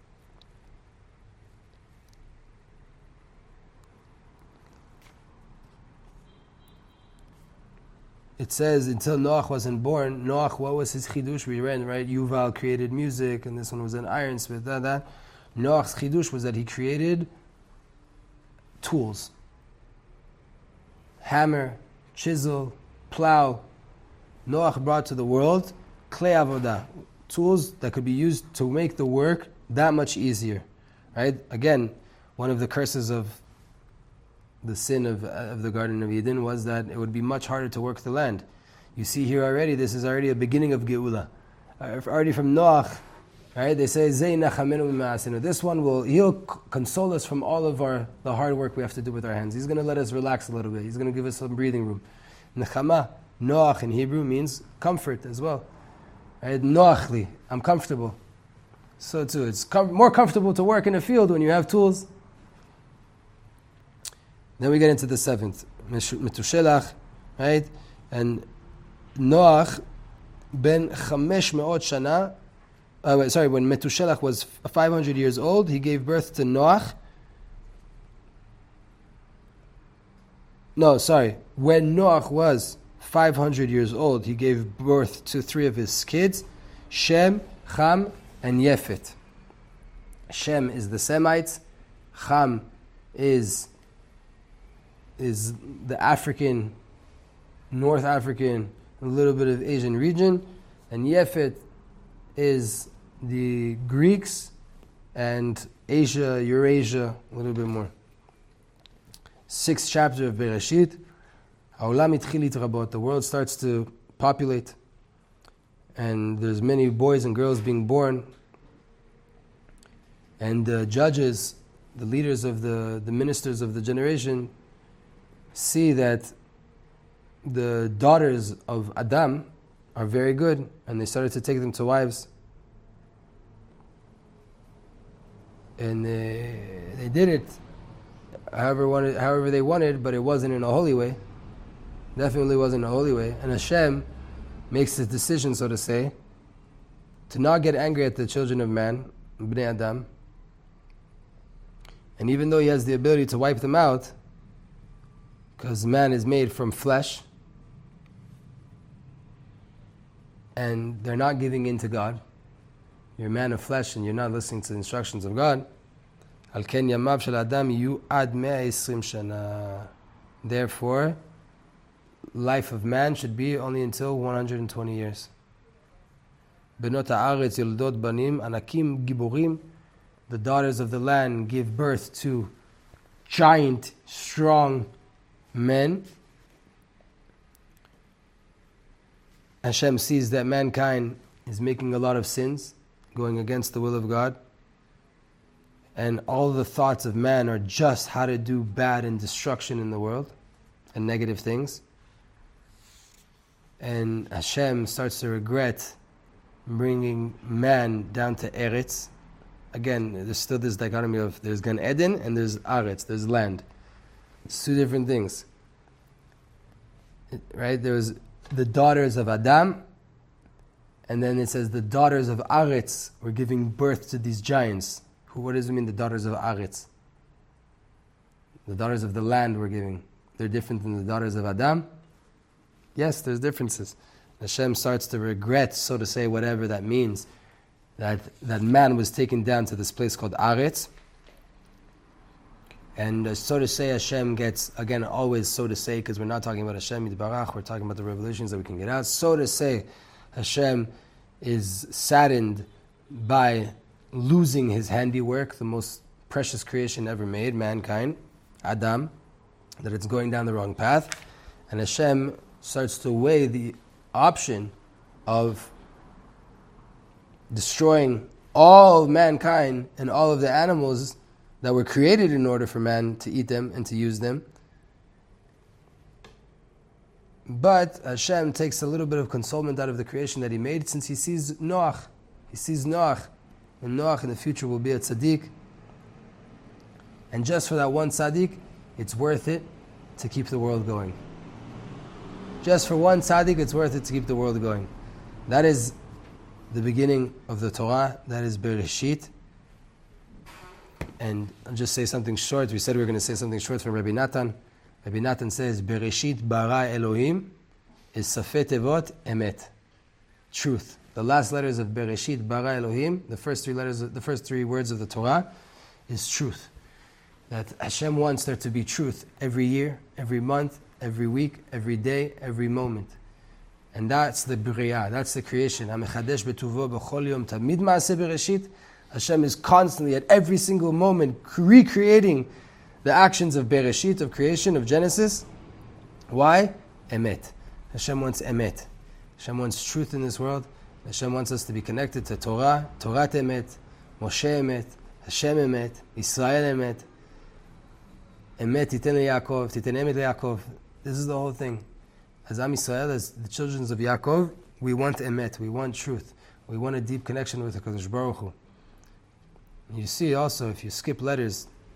It says until Noach wasn't born, Noach, what was his chidush? We read, right? Yuval created music, and this one was an ironsmith, that, that. Noach's chidush was that he created tools. Hammer, chisel, plow. Noach brought to the world klei avodah, tools that could be used to make the work that much easier. Right? Again, one of the curses of the sin of, of the Garden of Eden was that it would be much harder to work the land. You see here already, this is already a beginning of Geula. Uh, already from Noach, right? They say, Zei nachamenu mima'asinu. This one will, he'll console us from all of our the hard work we have to do with our hands. He's going to let us relax a little bit. He's going to give us some breathing room. Nechama, Noach in Hebrew means comfort as well. Right? Noachli, I'm comfortable. So too, it's com- more comfortable to work in a field when you have tools. Then we get into the seventh. Metushelach, right? And Noach, ben chamesh me'ot shana, uh, wait, sorry, when Metushelach was five hundred years old, he gave birth to Noach. No, sorry. When Noach was five hundred years old, he gave birth to three of his kids, Shem, Ham, and Yefet. Shem is the Semites. Ham is, is the African, North African, a little bit of Asian region. And Yefet is the Greeks and Asia, Eurasia, a little bit more. Sixth chapter of Bereshit. Ha'olam itchil litrabot. The world starts to populate, and there's many boys and girls being born. And the judges, the leaders of the, the ministers of the generation, see that the daughters of Adam are very good, and they started to take them to wives. And they, they did it however wanted, however they wanted, but it wasn't in a holy way. Definitely wasn't in a holy way. And Hashem makes the decision, so to say, to not get angry at the children of man, Bnei Adam. And even though he has the ability to wipe them out, because man is made from flesh, and they're not giving in to God, you're a man of flesh and you're not listening to the instructions of God, Al ken yamav shel adam yu ad mea esrim shana. Therefore, life of man should be only until one hundred twenty years. Benot haaretz yoldot banim anakim giborim. The daughters of the land give birth to giant, strong men. Hashem sees that mankind is making a lot of sins, going against the will of God. And all the thoughts of man are just how to do bad and destruction in the world and negative things. And Hashem starts to regret bringing man down to Eretz. Again, there's still this dichotomy of there's Gan Eden and there's Aretz, there's land. It's two different things. Right? There's the daughters of Adam, and then it says the daughters of Aretz were giving birth to these giants. Who? What does it mean, the daughters of Aretz? The daughters of the land were giving. They're different than the daughters of Adam? Yes, there's differences. Hashem starts to regret, so to say, whatever that means, that that man was taken down to this place called Aretz. And uh, so to say, Hashem gets, again, always so to say, because we're not talking about Hashem Yitbarach, we're talking about the revelations that we can get out. So to say, Hashem is saddened by losing his handiwork, the most precious creation ever made, mankind, Adam, that it's going down the wrong path. And Hashem starts to weigh the option of destroying all of mankind and all of the animals that were created in order for man to eat them and to use them. But Hashem takes a little bit of consolement out of the creation that he made, since he sees Noach. He sees Noach, and Noach in the future will be a tzaddik. And just for that one tzaddik, it's worth it to keep the world going. Just for one tzaddik, it's worth it to keep the world going. That is the beginning of the Torah. That is Bereshit. And I'll just say something short. We said we were going to say something short from Rabbi Natan. Rabbi Natan says, Bereshit bara Elohim is Safei Tevot Emet. Truth. The last letters of Bereshit bara Elohim, the first three letters, the first three words of the Torah, is truth. That Hashem wants there to be truth every year, every month, every week, every day, every moment. And that's the B'riah, that's the creation. HaMechadesh betuvo b'chol yom tamid ma'aseh bereshit. Hashem is constantly, at every single moment, recreating the actions of Bereshit, of creation, of Genesis. Why? Emet. Hashem wants emet. Hashem wants truth in this world. Hashem wants us to be connected to Torah, Torah emet, Moshe emet, Hashem emet, Israel emet. Emet titen leYaakov, titen emet leYaakov. This is the whole thing. As Am Yisrael, as the children of Yaakov, we want emet, we want truth. We want a deep connection with the HaKadosh Baruch Hu. You see also, if you skip letters,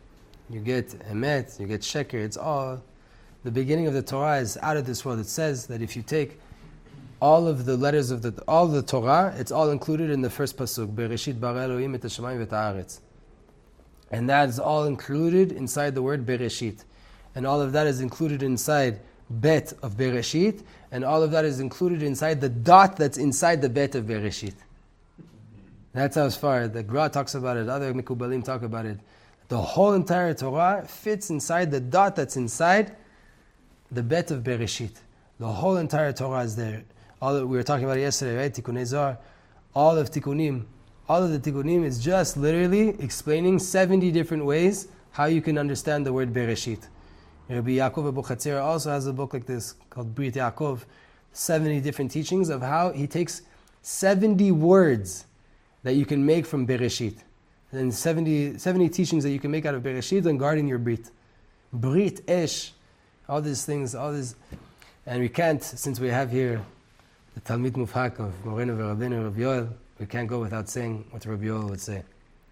you get emet, you get sheker. It's all, the beginning of the Torah is out of this world. It says that if you take all of the letters of the, all of the Torah, it's all included in the first pasuk. Bereshit bara Elohim et hashamayim v'et haaretz. And that is all included inside the word Bereshit. And all of that is included inside Bet of Bereshit. And all of that is included inside the dot that's inside the Bet of Bereshit. That's how far. The Gra talks about it, other Mikubalim talk about it. The whole entire Torah fits inside the dot that's inside the Bet of Bereshit. The whole entire Torah is there. All that we were talking about it yesterday, right? Tikkunei Zohar. All of Tikkunim. All of the Tikkunim is just literally explaining seventy different ways how you can understand the word Bereshit. Rabbi Yaakov Abuchatzir also has a book like this called Brit Yaakov, seventy different teachings of how he takes seventy words that you can make from Bereshit. And seventy, seventy teachings that you can make out of Bereshit and guarding your Brit. Brit, Esh, all these things, all this. And we can't, since we have here the Talmid Mufhak of Moreno V'Rabbeinu Rabbi Yoel, we can't go without saying what Rabbi Yoel would say.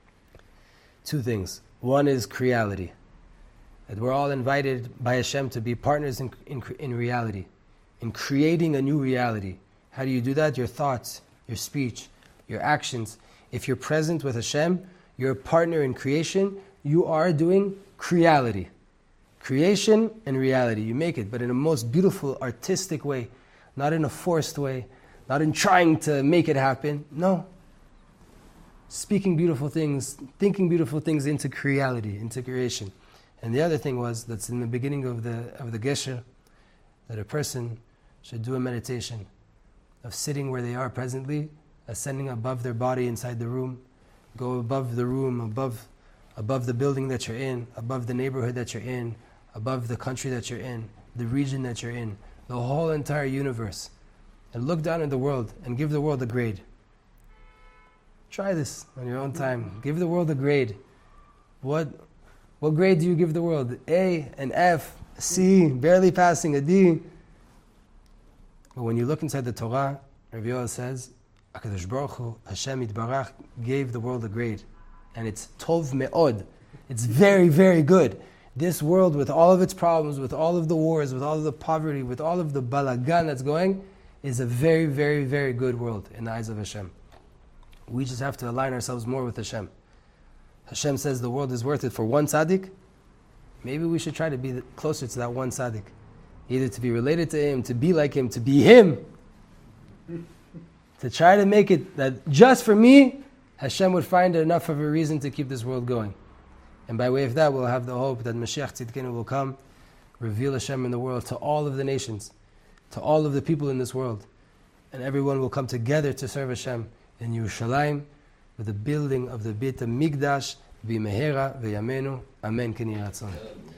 Two things. One is creality. That we're all invited by Hashem to be partners in, in, in reality, in creating a new reality. How do you do that? Your thoughts, your speech, your actions. If you're present with Hashem, you're a partner in creation, you are doing creality. Creation and reality. You make it, but in a most beautiful, artistic way, not in a forced way, not in trying to make it happen. No. Speaking beautiful things, thinking beautiful things into creality, into creation. And the other thing was, that's in the beginning of the of the Gesher, that a person should do a meditation of sitting where they are presently, ascending above their body inside the room, go above the room, above above the building that you're in, above the neighborhood that you're in, above the country that you're in, the region that you're in, the whole entire universe. And look down at the world and give the world a grade. Try this on your own time. Give the world a grade. What what grade do you give the world? A, an F, a C, barely passing, a D. But when you look inside the Torah, Rabbi Yoel says, HaKadosh Baruch Hu, Hashem Yitbarach, gave the world a grade. And it's Tov Me'od. It's very, very good. This world, with all of its problems, with all of the wars, with all of the poverty, with all of the balagan that's going, is a very, very, very good world in the eyes of Hashem. We just have to align ourselves more with Hashem. Hashem says the world is worth it for one tzaddik. Maybe we should try to be closer to that one tzaddik. Either to be related to him, to be like him, to be him. To try to make it that just for me, Hashem would find enough of a reason to keep this world going. And by way of that, we'll have the hope that Mashiach Tzidkenu will come, reveal Hashem in the world to all of the nations, to all of the people in this world. And everyone will come together to serve Hashem in Yerushalayim, with the building of the Beit HaMikdash, B'mehera v'yamenu. Amen. Ken Yiratzon.